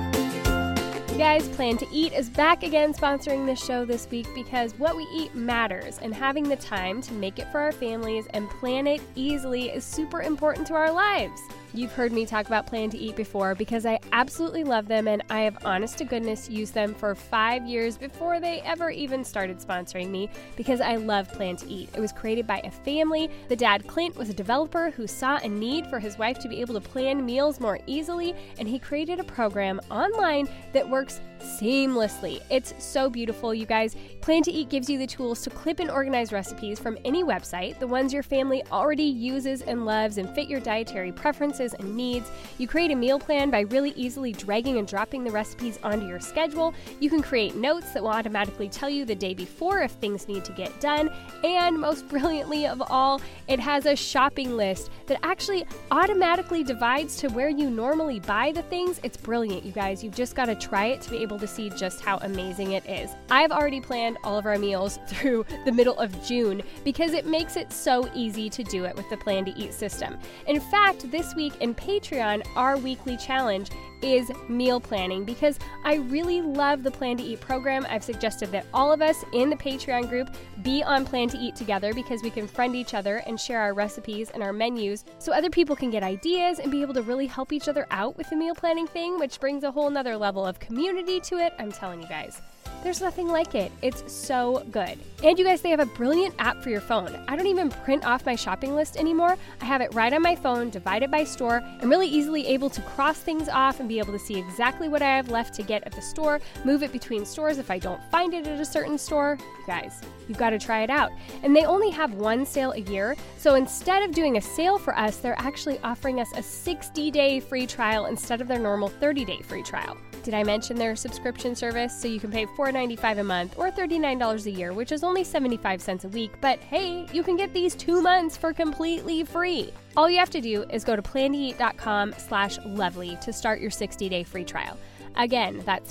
good. You guys, Plan to Eat is back again sponsoring this show this week, because what we eat matters, and having the time to make it for our families and plan it easily is super important to our lives. You've heard me talk about Plan to Eat before, because I absolutely love them, and I have honest to goodness used them for 5 years before they ever even started sponsoring me, because I love Plan to Eat. It was created by a family. The dad, Clint, was a developer who saw a need for his wife to be able to plan meals more easily, and he created a program online that works seamlessly. It's so beautiful, you guys. Plan to Eat gives you the tools to clip and organize recipes from any website, the ones your family already uses and loves and fit your dietary preferences and needs. You create a meal plan by really easily dragging and dropping the recipes onto your schedule. You can create notes that will automatically tell you the day before if things need to get done. And most brilliantly of all, it has a shopping list that actually automatically divides to where you normally buy the things. It's brilliant, you guys. You've just got to try it to be able to see just how amazing it is. I've already planned all of our meals through the middle of June, because it makes it so easy to do it with the Plan to Eat system. In fact, this week in Patreon, our weekly challenge is meal planning, because I really love the Plan to Eat program. I've suggested that all of us in the Patreon group be on Plan to Eat together, because we can friend each other and share our recipes and our menus so other people can get ideas and be able to really help each other out with the meal planning thing, which brings a whole nother level of community to it. I'm telling you guys, there's nothing like it. It's so good. And you guys, they have a brilliant app for your phone. I don't even print off my shopping list anymore. I have it right on my phone, divided by store. I'm really easily able to cross things off and be able to see exactly what I have left to get at the store, move it between stores if I don't find it at a certain store. You guys, you've got to try it out. And they only have one sale a year. So instead of doing a sale for us, they're actually offering us a 60-day free trial instead of their normal 30-day free trial. Did I mention their subscription service? So you can pay $4.95 a month or $39 a year, which is only 75 cents a week. But hey, you can get these 2 months for completely free. All you have to do is go to plantoeat.com/lovely to start your 60-day free trial. Again, that's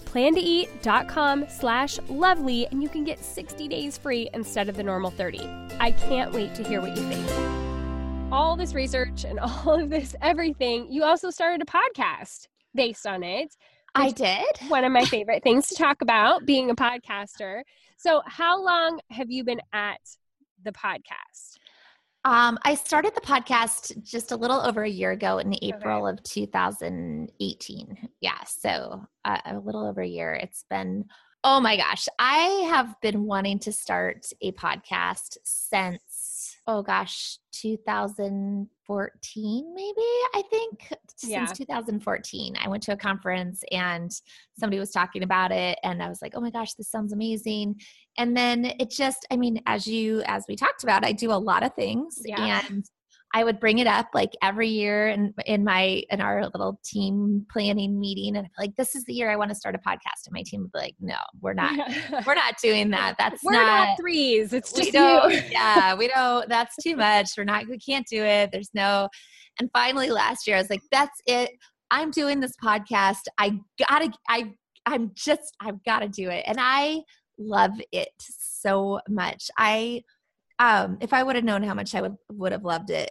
plantoeat.com/lovely, and you can get 60 days free instead of the normal 30. I can't wait to hear what you think. All this research and all of this everything, you also started a podcast based on it. I did. One of my favorite things to talk about, being a podcaster. So how long have you been at the podcast? I started the podcast just a little over a year ago in April of 2018. Yeah, so a little over a year. It's been, oh my gosh, I have been wanting to start a podcast since, 2014, maybe, I think. Since 2014. I went to a conference and somebody was talking about it, and I was like, oh my gosh, this sounds amazing. And then it just, I mean, as we talked about, I do a lot of things, and I would bring it up like every year in our little team planning meeting, and I'd be like, this is the year I want to start a podcast. And my team would be like, no, we're not doing that. We're not threes. It's just we don't, that's too much. We can't do it. And finally last year I was like, that's it. I'm doing this podcast. I've got to do it. And I love it so much. I If I would have known how much I would have loved it,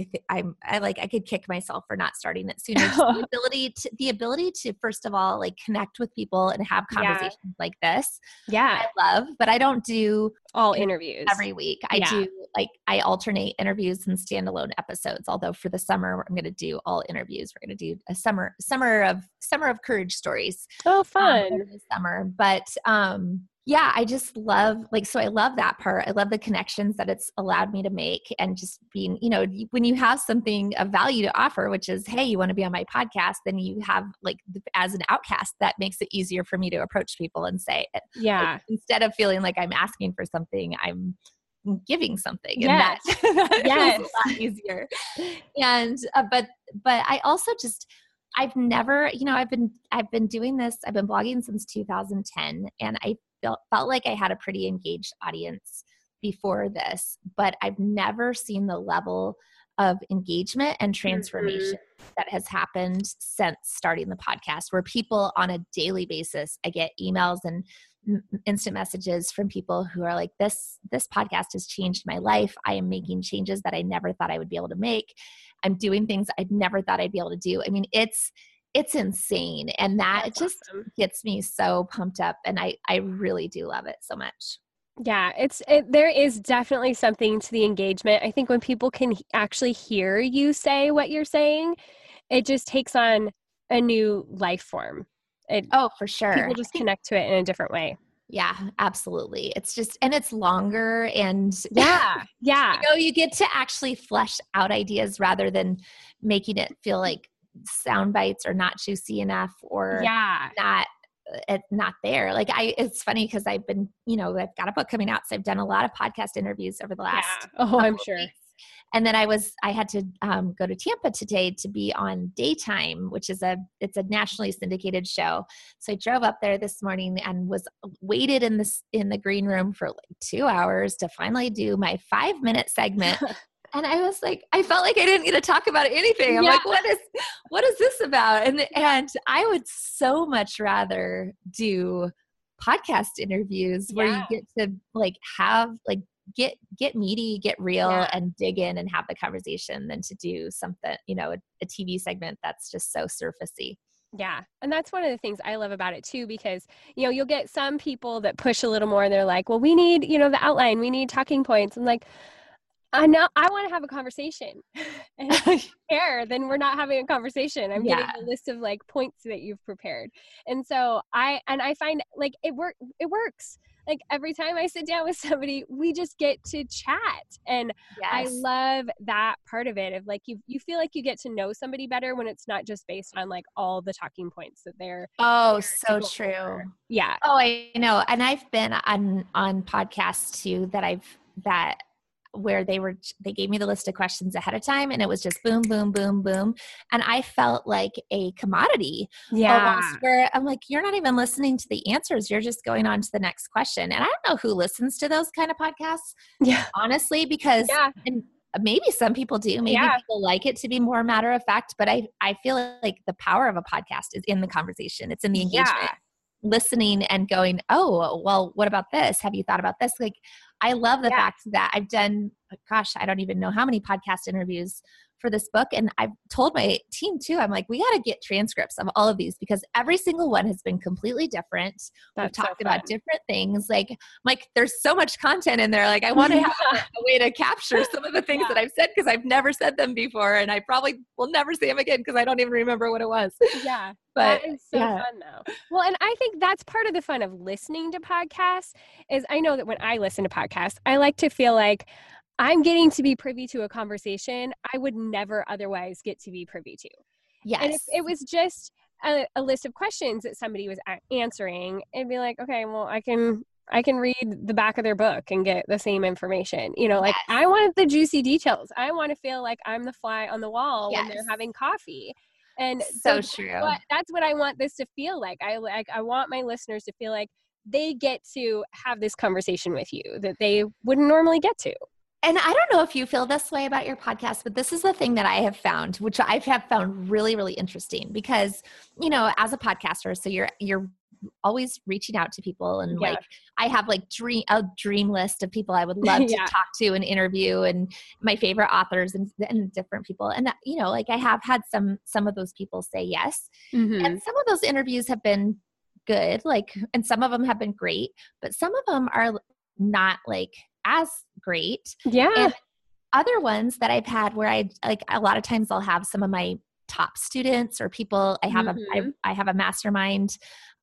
I could kick myself for not starting it sooner. Just the ability to first of all, like, connect with people and have conversations like this. Yeah. I love, but I don't do all interviews every week. I alternate interviews and standalone episodes. Although for the summer, I'm going to do all interviews. We're going to do a summer of courage stories. Oh, fun. This summer. But, yeah, I just love, so I love that part. I love the connections that it's allowed me to make, and just being, when you have something of value to offer, which is, hey, you want to be on my podcast, then you have, as an outcast, that makes it easier for me to approach people and say, instead of feeling like I'm asking for something, I'm giving something. And that feels a lot easier. And, but I also just, I've never, I've been doing this, I've been blogging since 2010, and I felt like I had a pretty engaged audience before this, but I've never seen the level of engagement and transformation that has happened since starting the podcast, where people on a daily basis, I get emails and instant messages from people who are like, this podcast has changed my life. I am making changes that I never thought I would be able to make. I'm doing things I'd never thought I'd be able to do. I mean, it's insane. And that's just awesome. Gets me so pumped up. And I really do love it so much. Yeah, there is definitely something to the engagement. I think when people can actually hear you say what you're saying, it just takes on a new life form. For sure. People just connect to it in a different way. Yeah, absolutely. It's just, and it's longer, and yeah. You get to actually flesh out ideas rather than making it feel like sound bites or not juicy enough or not there. It's funny because I've been, I've got a book coming out, so I've done a lot of podcast interviews over the last I'm sure. weeks. And then I had to go to Tampa today to be on Daytime, which is it's a nationally syndicated show. So I drove up there this morning and waited in the green room for 2 hours to finally do my 5-minute segment. And I was like, I felt like I didn't get to talk about anything. I'm like, what is this about? And I would so much rather do podcast interviews where you get to have get meaty, get real, and dig in and have the conversation than to do something, a TV segment that's just so surfacey. Yeah. And that's one of the things I love about it too, because, you'll get some people that push a little more and they're like, well, we need, the outline, we need talking points. I'm like, I know I want to have a conversation. And if you care, then we're not having a conversation. I'm getting a list of points that you've prepared. And so I find it works. Like every time I sit down with somebody, we just get to chat. And I love that part of it of you feel like you get to know somebody better when it's not just based on all the talking points that they're. Oh, so true. For. Yeah. Oh, I know. And I've been on podcasts too where they gave me the list of questions ahead of time, and it was just boom, boom, boom, boom. And I felt like a commodity almost, where I'm like, you're not even listening to the answers. You're just going on to the next question. And I don't know who listens to those kind of podcasts, honestly, because and maybe some people do. Maybe people like it to be more matter of fact, but I feel like the power of a podcast is in the conversation. It's in the engagement. Listening and going, oh, well, what about this? Have you thought about this? I love the fact that I've done, I don't even know how many podcast interviews for this book. And I've told my team too, I'm like, we got to get transcripts of all of these because every single one has been completely different. We've talked about different things. There's so much content in there. I want to have a way to capture some of the things that I've said because I've never said them before. And I probably will never say them again because I don't even remember what it was. Yeah. But that is so fun though. Well, and I think that's part of the fun of listening to podcasts is I know that when I listen to podcasts, I like to feel like I'm getting to be privy to a conversation I would never otherwise get to be privy to. Yes. And if it was just a list of questions that somebody was answering, it'd be like, okay, well, I can read the back of their book and get the same information. I want the juicy details. I want to feel like I'm the fly on the wall when they're having coffee. And so true. That's what I want this to feel like. I want my listeners to feel like they get to have this conversation with you that they wouldn't normally get to. And I don't know if you feel this way about your podcast, but this is the thing that I have found, which I have found really, really interesting because, as a podcaster, so you're always reaching out to people. And Yeah. like, I have like a dream list of people I would love to Yeah. talk to and interview, and my favorite authors and different people. And you know, like I have had some of those people say yes. Mm-hmm. And some of those interviews have been good, like, and some of them have been great, but some of them are not like as great. Yeah. And other ones that I've had where I like, a lot of times I'll have some of my top students or people. I have I have a mastermind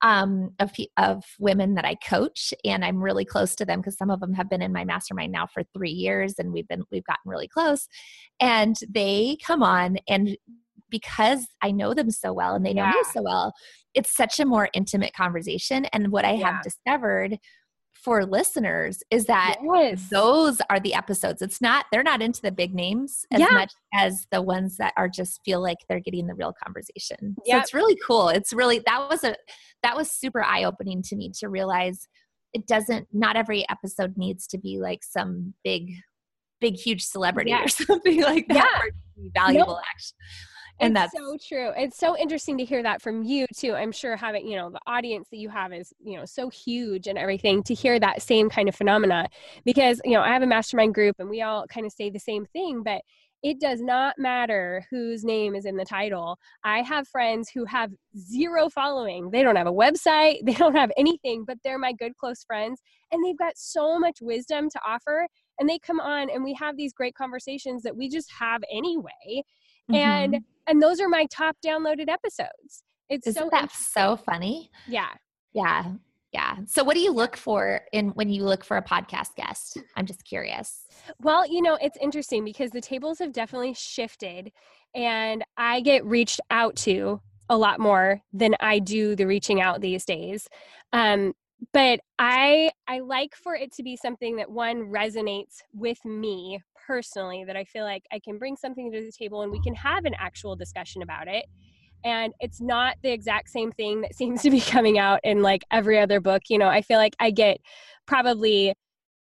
of women that I coach, and I'm really close to them because some of them have been in my mastermind now for 3 years, and we've gotten really close. And they come on, and because I know them so well and they know me so well, it's such a more intimate conversation. And what I have discovered for listeners is that those are the episodes. They're not into the big names as much as the ones that are just feel like they're getting the real conversation. So it's really cool. It's really, that was super eye-opening to me to realize not every episode needs to be like some big, huge celebrity or something like that for it to be valuable action. And that's so true. It's so interesting to hear that from you too. I'm sure having, you know, the audience that you have is, you know, so huge and everything, to hear that same kind of phenomena, because, you know, I have a mastermind group and we all kind of say the same thing, but it does not matter whose name is in the title. I have friends who have 0 following. They don't have a website. They don't have anything, but they're my good, close friends. And they've got so much wisdom to offer. And they come on and we have these great conversations that we just have anyway. Mm-hmm. And those are my top downloaded episodes. Isn't that so funny? Yeah. Yeah. Yeah. So what do you look for when you look for a podcast guest? I'm just curious. Well, you know, it's interesting because the tables have definitely shifted, and I get reached out to a lot more than I do the reaching out these days. But I like for it to be something that, one, resonates with me personally, that I feel like I can bring something to the table and we can have an actual discussion about it. And it's not the exact same thing that seems to be coming out in like every other book. You know, I feel like I get probably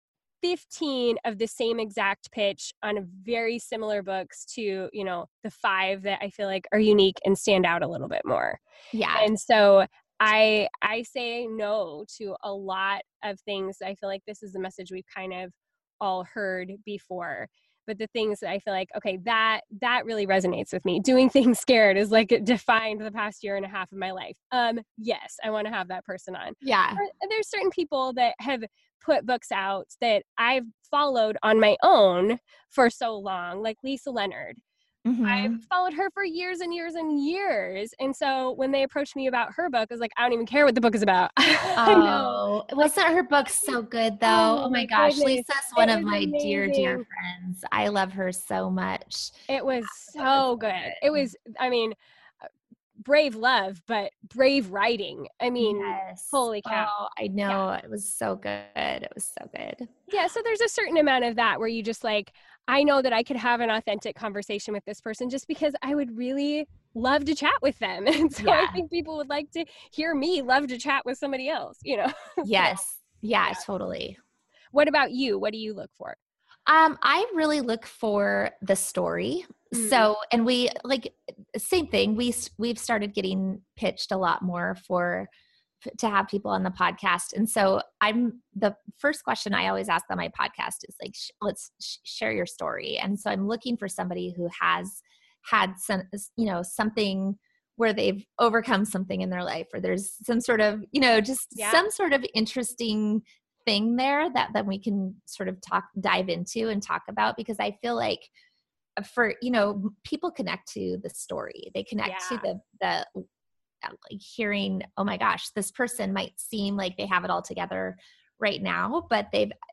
15 of the same exact pitch on very similar books to, you know, the 5 that I feel like are unique and stand out a little bit more. Yeah. And so I say no to a lot of things. I feel like this is the message we've kind of all heard before. But the things that I feel like, okay, that really resonates with me. Doing things scared is like it defined the past year and a half of my life. Yes, I want to have that person on. Yeah. There's certain people that have put books out that I've followed on my own for so long, like Lisa Leonard. Mm-hmm. I've followed her for years and years and years. And so when they approached me about her book, I was like, I don't even care what the book is about. I know. Wasn't her book so good though? Oh my gosh. Goodness. Lisa's one of my amazing. dear friends. I love her so much. It was so good. It was, I mean, brave love, but brave writing. I mean, holy cow. Oh, I know. Yeah. It was so good. It was so good. Yeah. So there's a certain amount of that where you just like, I know that I could have an authentic conversation with this person just because I would really love to chat with them. And so I think people would like to hear me love to chat with somebody else, you know? Yes. Yeah, totally. What about you? What do you look for? I really look for the story. Mm. So, and we like same thing. We've started getting pitched a lot more to have people on the podcast. And so the first question I always ask on my podcast is like, let's share your story. And so I'm looking for somebody who has had some, you know, something where they've overcome something in their life, or there's some sort of, you know, just some sort of interesting thing there that we can sort of dive into and talk about, because I feel like for, you know, people connect to the story. They connect to the like hearing, oh my gosh, this person might seem like they have it all together right now, but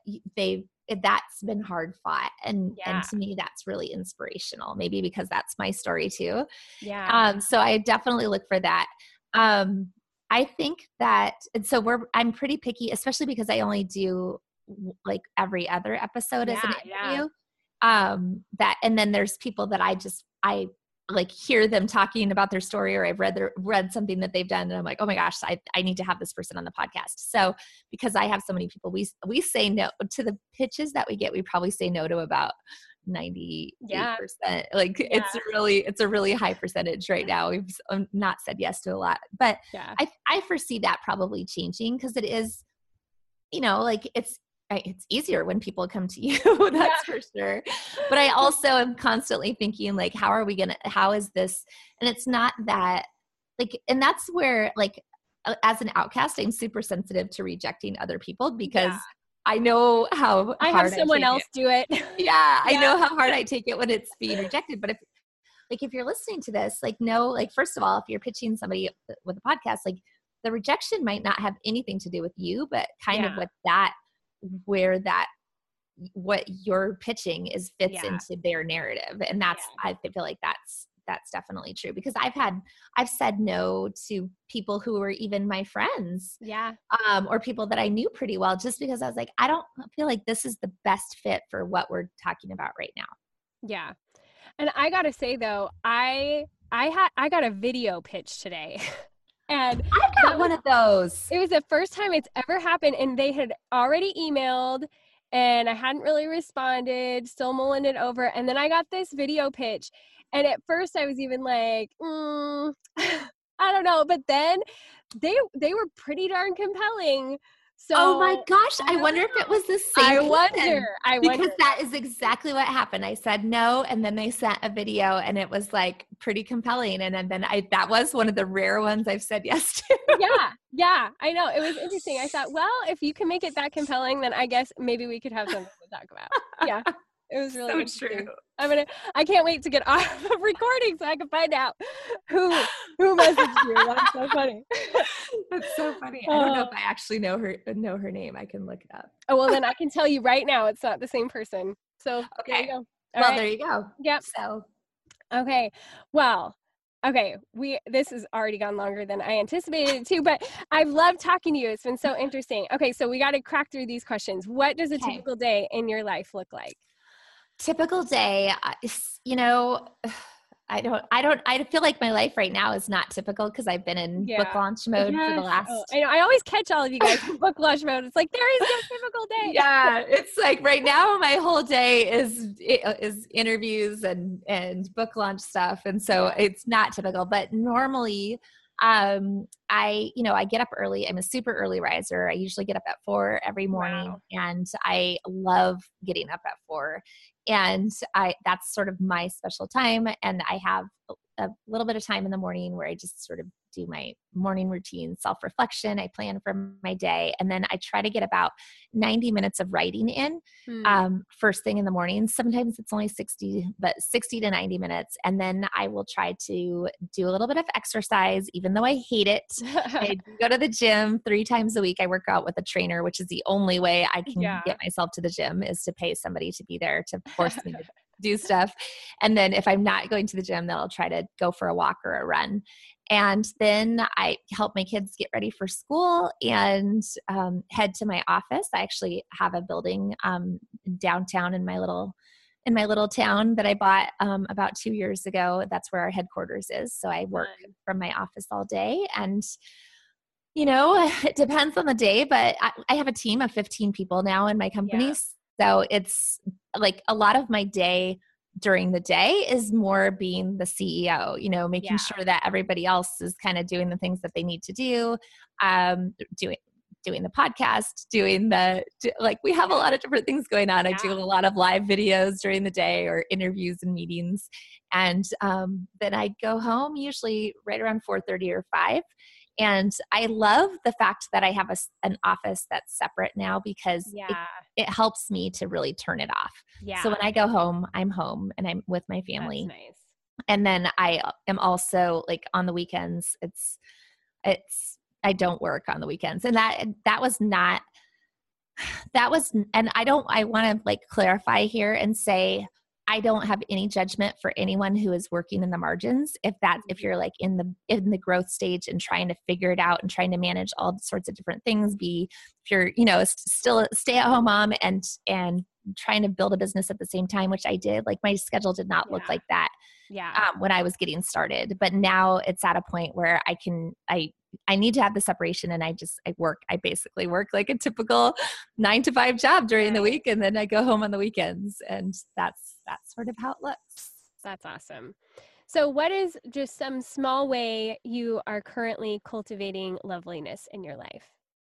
that's been hard fought. And to me, that's really inspirational, maybe because that's my story too. Yeah. So I definitely look for that. I think that, and so I'm pretty picky, especially because I only do like every other episode as an interview. And then there's people that I like hear them talking about their story, or I've read something that they've done, and I'm like, oh my gosh, I need to have this person on the podcast. So because I have so many people, we say no to the pitches that we get. We probably say no to about 98%. Like it's a really high percentage right now. We've not said yes to a lot, but I foresee that probably changing because it is, like it's easier when people come to you. That's for sure. But I also am constantly thinking like, how is this? And it's not that like, and that's where like, as an outcast, I'm super sensitive to rejecting other people because I know how I have someone else do it. I know how hard I take it when it's being rejected. But if you're listening to this, like, no, like, first of all, if you're pitching somebody with a podcast, like the rejection might not have anything to do with you, but kind of what you're pitching fits into their narrative. And that's, I feel like that's definitely true because I've said no to people who were even my friends. Or people that I knew pretty well, just because I was like, I don't feel like this is the best fit for what we're talking about right now. Yeah. And I got to say though, I got a video pitch today. And I got one of those. It was the first time it's ever happened. And they had already emailed and I hadn't really responded, still mulling it over. And then I got this video pitch. And at first I was even like, I don't know. But then they were pretty darn compelling. So, oh my gosh, I wonder if it was the same. I wonder. Because that is exactly what happened. I said no, and then they sent a video, and it was like pretty compelling. And then that was one of the rare ones I've said yes to. Yeah, I know. It was interesting. I thought, well, if you can make it that compelling, then I guess maybe we could have something to talk about. Yeah. It was really so interesting. True. I can't wait to get off of recording so I can find out who messaged you. That's so funny. That's so funny. I don't know if I actually know her name. I can look it up. Oh, well, then I can tell you right now it's not the same person. So there you go. There you go. Yep. So okay. Well, okay. This has already gone longer than I anticipated it to, but I've loved talking to you. It's been so interesting. Okay, so we got to crack through these questions. What does a typical day in your life look like? Typical day, I feel like my life right now is not typical because I've been in book launch mode for the last. I know. I always catch all of you guys in book launch mode. It's like, there is no typical day. Yeah. It's like right now my whole day is interviews and book launch stuff. And so it's not typical, but normally, I get up early. I'm a super early riser. I usually get up at 4 every morning and I love getting up at 4. And that's sort of my special time. And I have a little bit of time in the morning where I just sort of do my morning routine, self-reflection. I plan for my day. And then I try to get about 90 minutes of writing in first thing in the morning. Sometimes it's only 60 to 90 minutes. And then I will try to do a little bit of exercise, even though I hate it. I go to the gym 3 times a week. I work out with a trainer, which is the only way I can get myself to the gym is to pay somebody to be there to force me to do stuff. And then if I'm not going to the gym, then I'll try to go for a walk or a run. And then I help my kids get ready for school and head to my office. I actually have a building downtown in my little town that I bought about 2 years ago. That's where our headquarters is. So I work from my office all day. And it depends on the day, but I have a team of 15 people now in my company. Yeah. So it's like a lot of my day during the day is more being the CEO, making sure that everybody else is kind of doing the things that they need to do, doing the podcast, we have a lot of different things going on. I do a lot of live videos during the day or interviews and meetings. And then I go home usually right around 4:30 or 5. And I love the fact that I have an office that's separate now because it helps me to really turn it off. Yeah. So when I go home, I'm home and I'm with my family. That's nice. And then I am also like on the weekends, I don't work on the weekends. And I want to clarify here and say, I don't have any judgment for anyone who is working in the margins. If you're like in the growth stage and trying to figure it out and trying to manage all sorts of different things, if you're, still a stay-at-home mom and trying to build a business at the same time, which I did, like my schedule did not look like that when I was getting started. But now it's at a point where I I need to have the separation, and I basically work like a typical 9 to 5 job during the week. And then I go home on the weekends, and that's sort of how it looks. That's awesome. So what is just some small way you are currently cultivating loveliness in your life?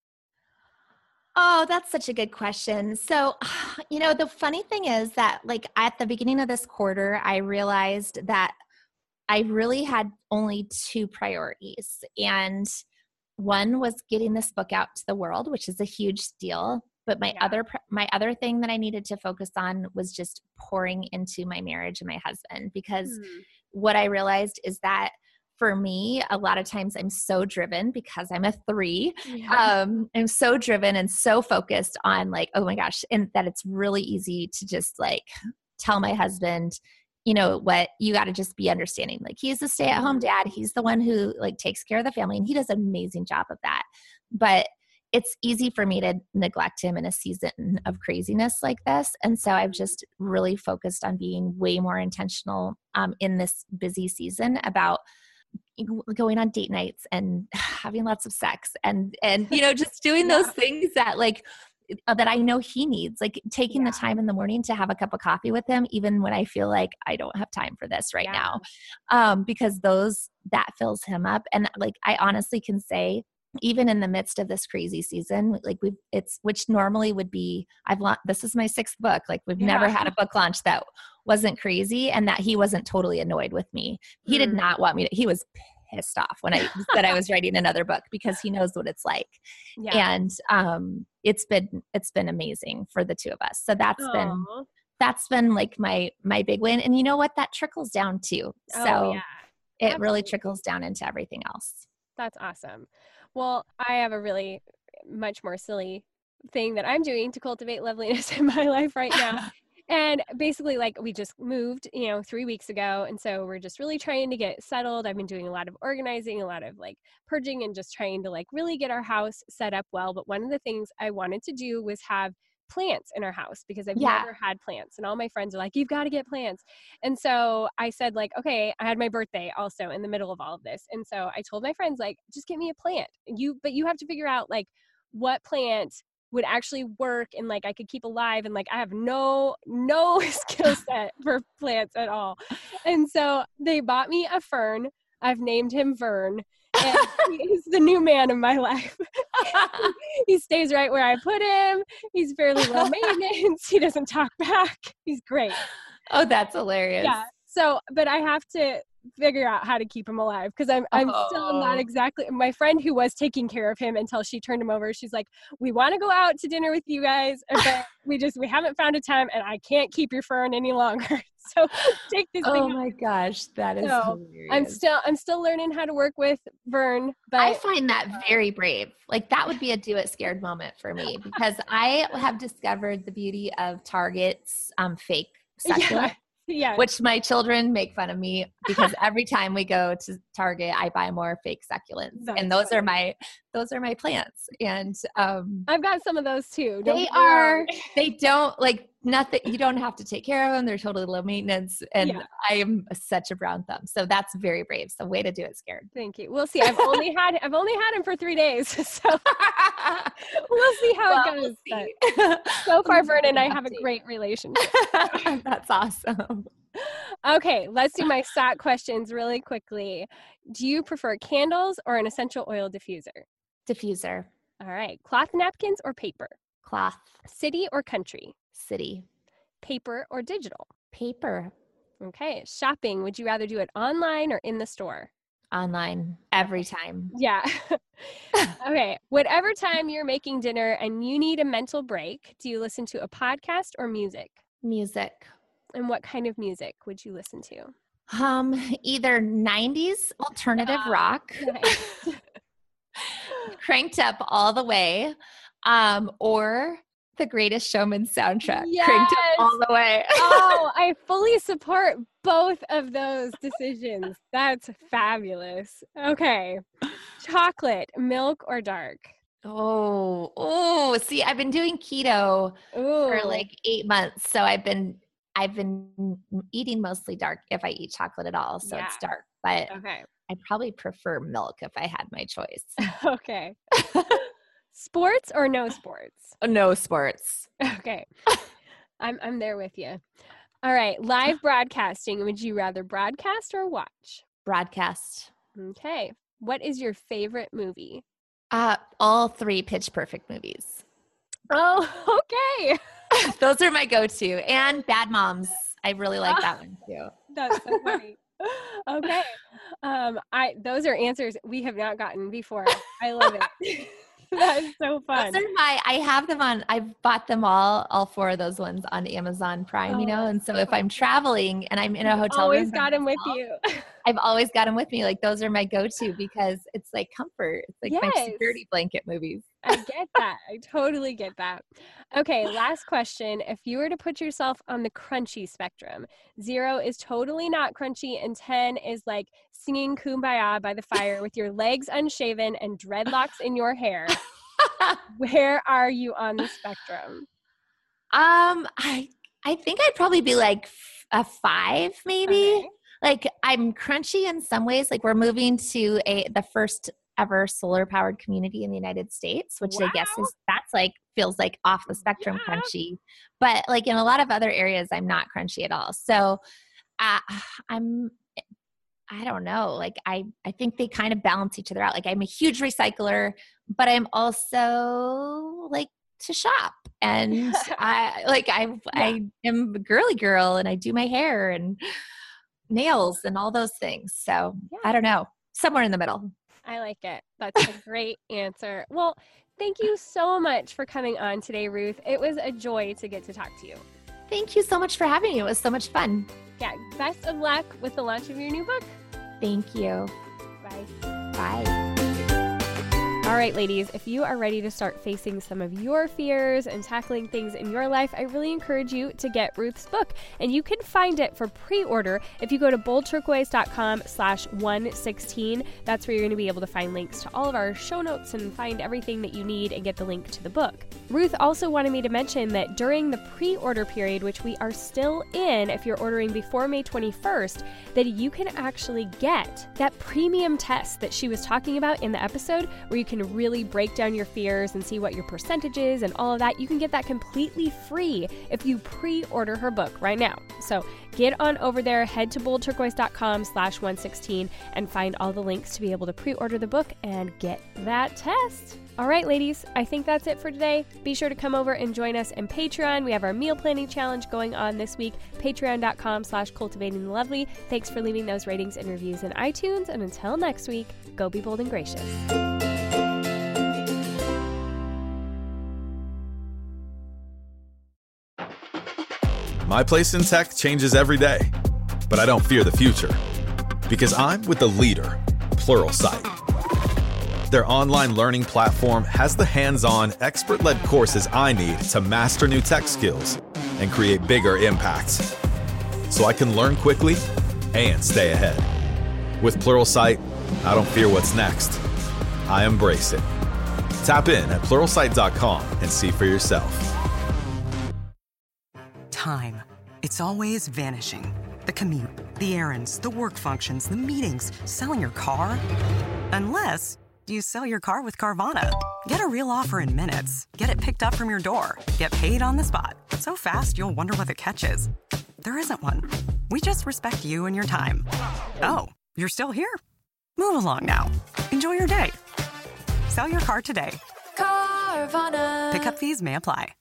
Oh, that's such a good question. So, the funny thing is that like at the beginning of this quarter, I realized that I really had only 2 priorities. And one was getting this book out to the world, which is a huge deal. But my other thing that I needed to focus on was just pouring into my marriage and my husband, because what I realized is that for me, a lot of times I'm so driven because I'm a 3. Yeah. I'm so driven and so focused on like, oh my gosh, and that it's really easy to just like tell my husband, what, you got to just be understanding. Like, he's a stay-at-home dad. He's the one who like takes care of the family, and he does an amazing job of that. But it's easy for me to neglect him in a season of craziness like this. And so I've just really focused on being way more intentional in this busy season about going on date nights and having lots of sex and just doing those things that like that I know he needs, like taking the time in the morning to have a cup of coffee with him, even when I feel like I don't have time for this right now. Because that fills him up. And like, I honestly can say, even in the midst of this crazy season, like which normally would be, this is my 6th book. Like, we've never had a book launch that wasn't crazy and that he wasn't totally annoyed with me. He did not want me to, he was pissed off when I said I was writing another book, because he knows what it's like. And it's been amazing for the 2 of us. So that's been like my big win. And you know what? That trickles down too. So it really trickles down into everything else. That's awesome. Well, I have a really much more silly thing that I'm doing to cultivate loveliness in my life right now. And basically, like, we just moved, 3 weeks ago. And so we're just really trying to get settled. I've been doing a lot of organizing, a lot of like purging, and just trying to like really get our house set up well. But one of the things I wanted to do was have plants in our house, because I've never had plants, and all my friends are like, you've got to get plants. And so I said, like, okay, I had my birthday also in the middle of all of this. And so I told my friends, like, just get me a plant. But you have to figure out like what plant would actually work and like I could keep alive, and like I have no skill set for plants at all. And so they bought me a fern. I've named him Vern, and he's the new man of my life. He stays right where I put him. He's fairly low maintenance. He doesn't talk back. He's great. Oh, that's hilarious. Yeah. So, but I have to figure out how to keep him alive, because I'm still not exactly. My friend who was taking care of him until she turned him over, she's like, we want to go out to dinner with you guys, but we haven't found a time, and I can't keep your fern any longer. So take this thing. Oh my gosh, that is hilarious. I'm still learning how to work with Vern, but I find that very brave. Like, that would be a do it scared moment for me, because I have discovered the beauty of Target's fake succulent. Yeah. Which my children make fun of me, because every time we go to Target, I buy more fake succulents. And those are my plants. And I've got some of those too. They don't like nothing. You don't have to take care of them. They're totally low maintenance. And I am such a brown thumb. So that's very brave. So way to do it scared. Thank you. We'll see. I've only had him for 3 days. So we'll see how it goes. We'll so far, Vern and I have a great relationship. That's awesome. Okay, let's do my SAT questions really quickly. Do you prefer candles or an essential oil diffuser? Diffuser. All right. Cloth napkins or paper? Cloth. City or country? City. Paper or digital? Paper. Okay. Shopping, would you rather do it online or in the store? Online. Every time. Yeah. Okay. Whatever time you're making dinner and you need a mental break, do you listen to a podcast or music? Music. And what kind of music would you listen to? Either 90s alternative rock, cranked up all the way, or The Greatest Showman soundtrack, cranked up all the way. Oh, I fully support both of those decisions. That's fabulous. Okay. Chocolate, milk or dark? Oh, see, I've been doing keto for like 8 months. So I've been eating mostly dark if I eat chocolate at all. So it's dark, but I probably prefer milk if I had my choice. Okay. Sports or no sports? No sports. Okay. I'm there with you. All right. Live broadcasting. Would you rather broadcast or watch? Broadcast. Okay. What is your favorite movie? All 3 Pitch Perfect movies. Oh, okay. Those are my go-to. And Bad Moms. I really like that one too. That's so funny. Okay. Those are answers we have not gotten before. I love it. That is so fun. I've bought them all 4 of those ones on Amazon Prime, and so if I'm traveling and I'm in a hotel room. Always got them with you. I've always got them with me. Like those are my go-to because it's like comfort. It's like my security blanket movies. I get that. I totally get that. Okay, last question. If you were to put yourself on the crunchy spectrum, 0 is totally not crunchy and 10 is like singing Kumbaya by the fire with your legs unshaven and dreadlocks in your hair, where are you on the spectrum? I think I'd probably be like a 5 maybe. Okay. Like I'm crunchy in some ways. Like we're moving to the first ever solar powered community in the United States, which I guess feels like off the spectrum crunchy, but like in a lot of other areas, I'm not crunchy at all. So I don't know. Like I think they kind of balance each other out. Like I'm a huge recycler, but I'm also like to shop and I am a girly girl and I do my hair and nails and all those things. So I don't know, somewhere in the middle. I like it. That's a great answer. Well, thank you so much for coming on today, Ruth. It was a joy to get to talk to you. Thank you so much for having me. It was so much fun. Yeah. Best of luck with the launch of your new book. Thank you. Bye. Bye. All right, ladies, if you are ready to start facing some of your fears and tackling things in your life, I really encourage you to get Ruth's book. And you can find it for pre-order if you go to boldturquoise.com/116. That's where you're going to be able to find links to all of our show notes and find everything that you need and get the link to the book. Ruth also wanted me to mention that during the pre-order period, which we are still in if you're ordering before May 21st, that you can actually get that premium test that she was talking about in the episode where you can really break down your fears and see what your percentage is and all of that. You can get that completely free if you pre-order her book right now. So get on over there, head to boldturquoise.com/116 and find all the links to be able to pre-order the book and get that test. All right, ladies, I think that's it for today. Be sure to come over and join us in Patreon. We have our meal planning challenge going on this week, patreon.com/cultivatingthelovely. Thanks for leaving those ratings and reviews in iTunes. And until next week, go be bold and gracious. My place in tech changes every day, but I don't fear the future because I'm with the leader, Pluralsight. Their online learning platform has the hands-on, expert-led courses I need to master new tech skills and create bigger impacts, so I can learn quickly and stay ahead. With Pluralsight, I don't fear what's next. I embrace it. Tap in at Pluralsight.com and see for yourself. Time. It's always vanishing. The commute, the errands, the work functions, the meetings, selling your car. Unless you sell your car with Carvana. Get a real offer in minutes. Get it picked up from your door. Get paid on the spot. So fast, you'll wonder what the catch is. There isn't one. We just respect you and your time. Oh, you're still here? Move along now. Enjoy your day. Sell your car today. Carvana. Pickup fees may apply.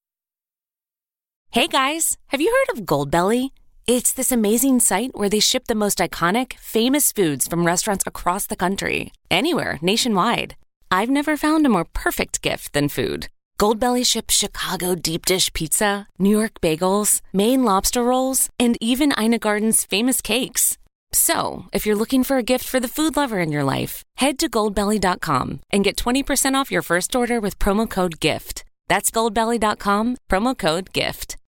Hey guys, have you heard of Goldbelly? It's this amazing site where they ship the most iconic, famous foods from restaurants across the country, anywhere, nationwide. I've never found a more perfect gift than food. Goldbelly ships Chicago deep dish pizza, New York bagels, Maine lobster rolls, and even Ina Garden's famous cakes. So, if you're looking for a gift for the food lover in your life, head to goldbelly.com and get 20% off your first order with promo code GIFT. That's goldbelly.com, promo code GIFT.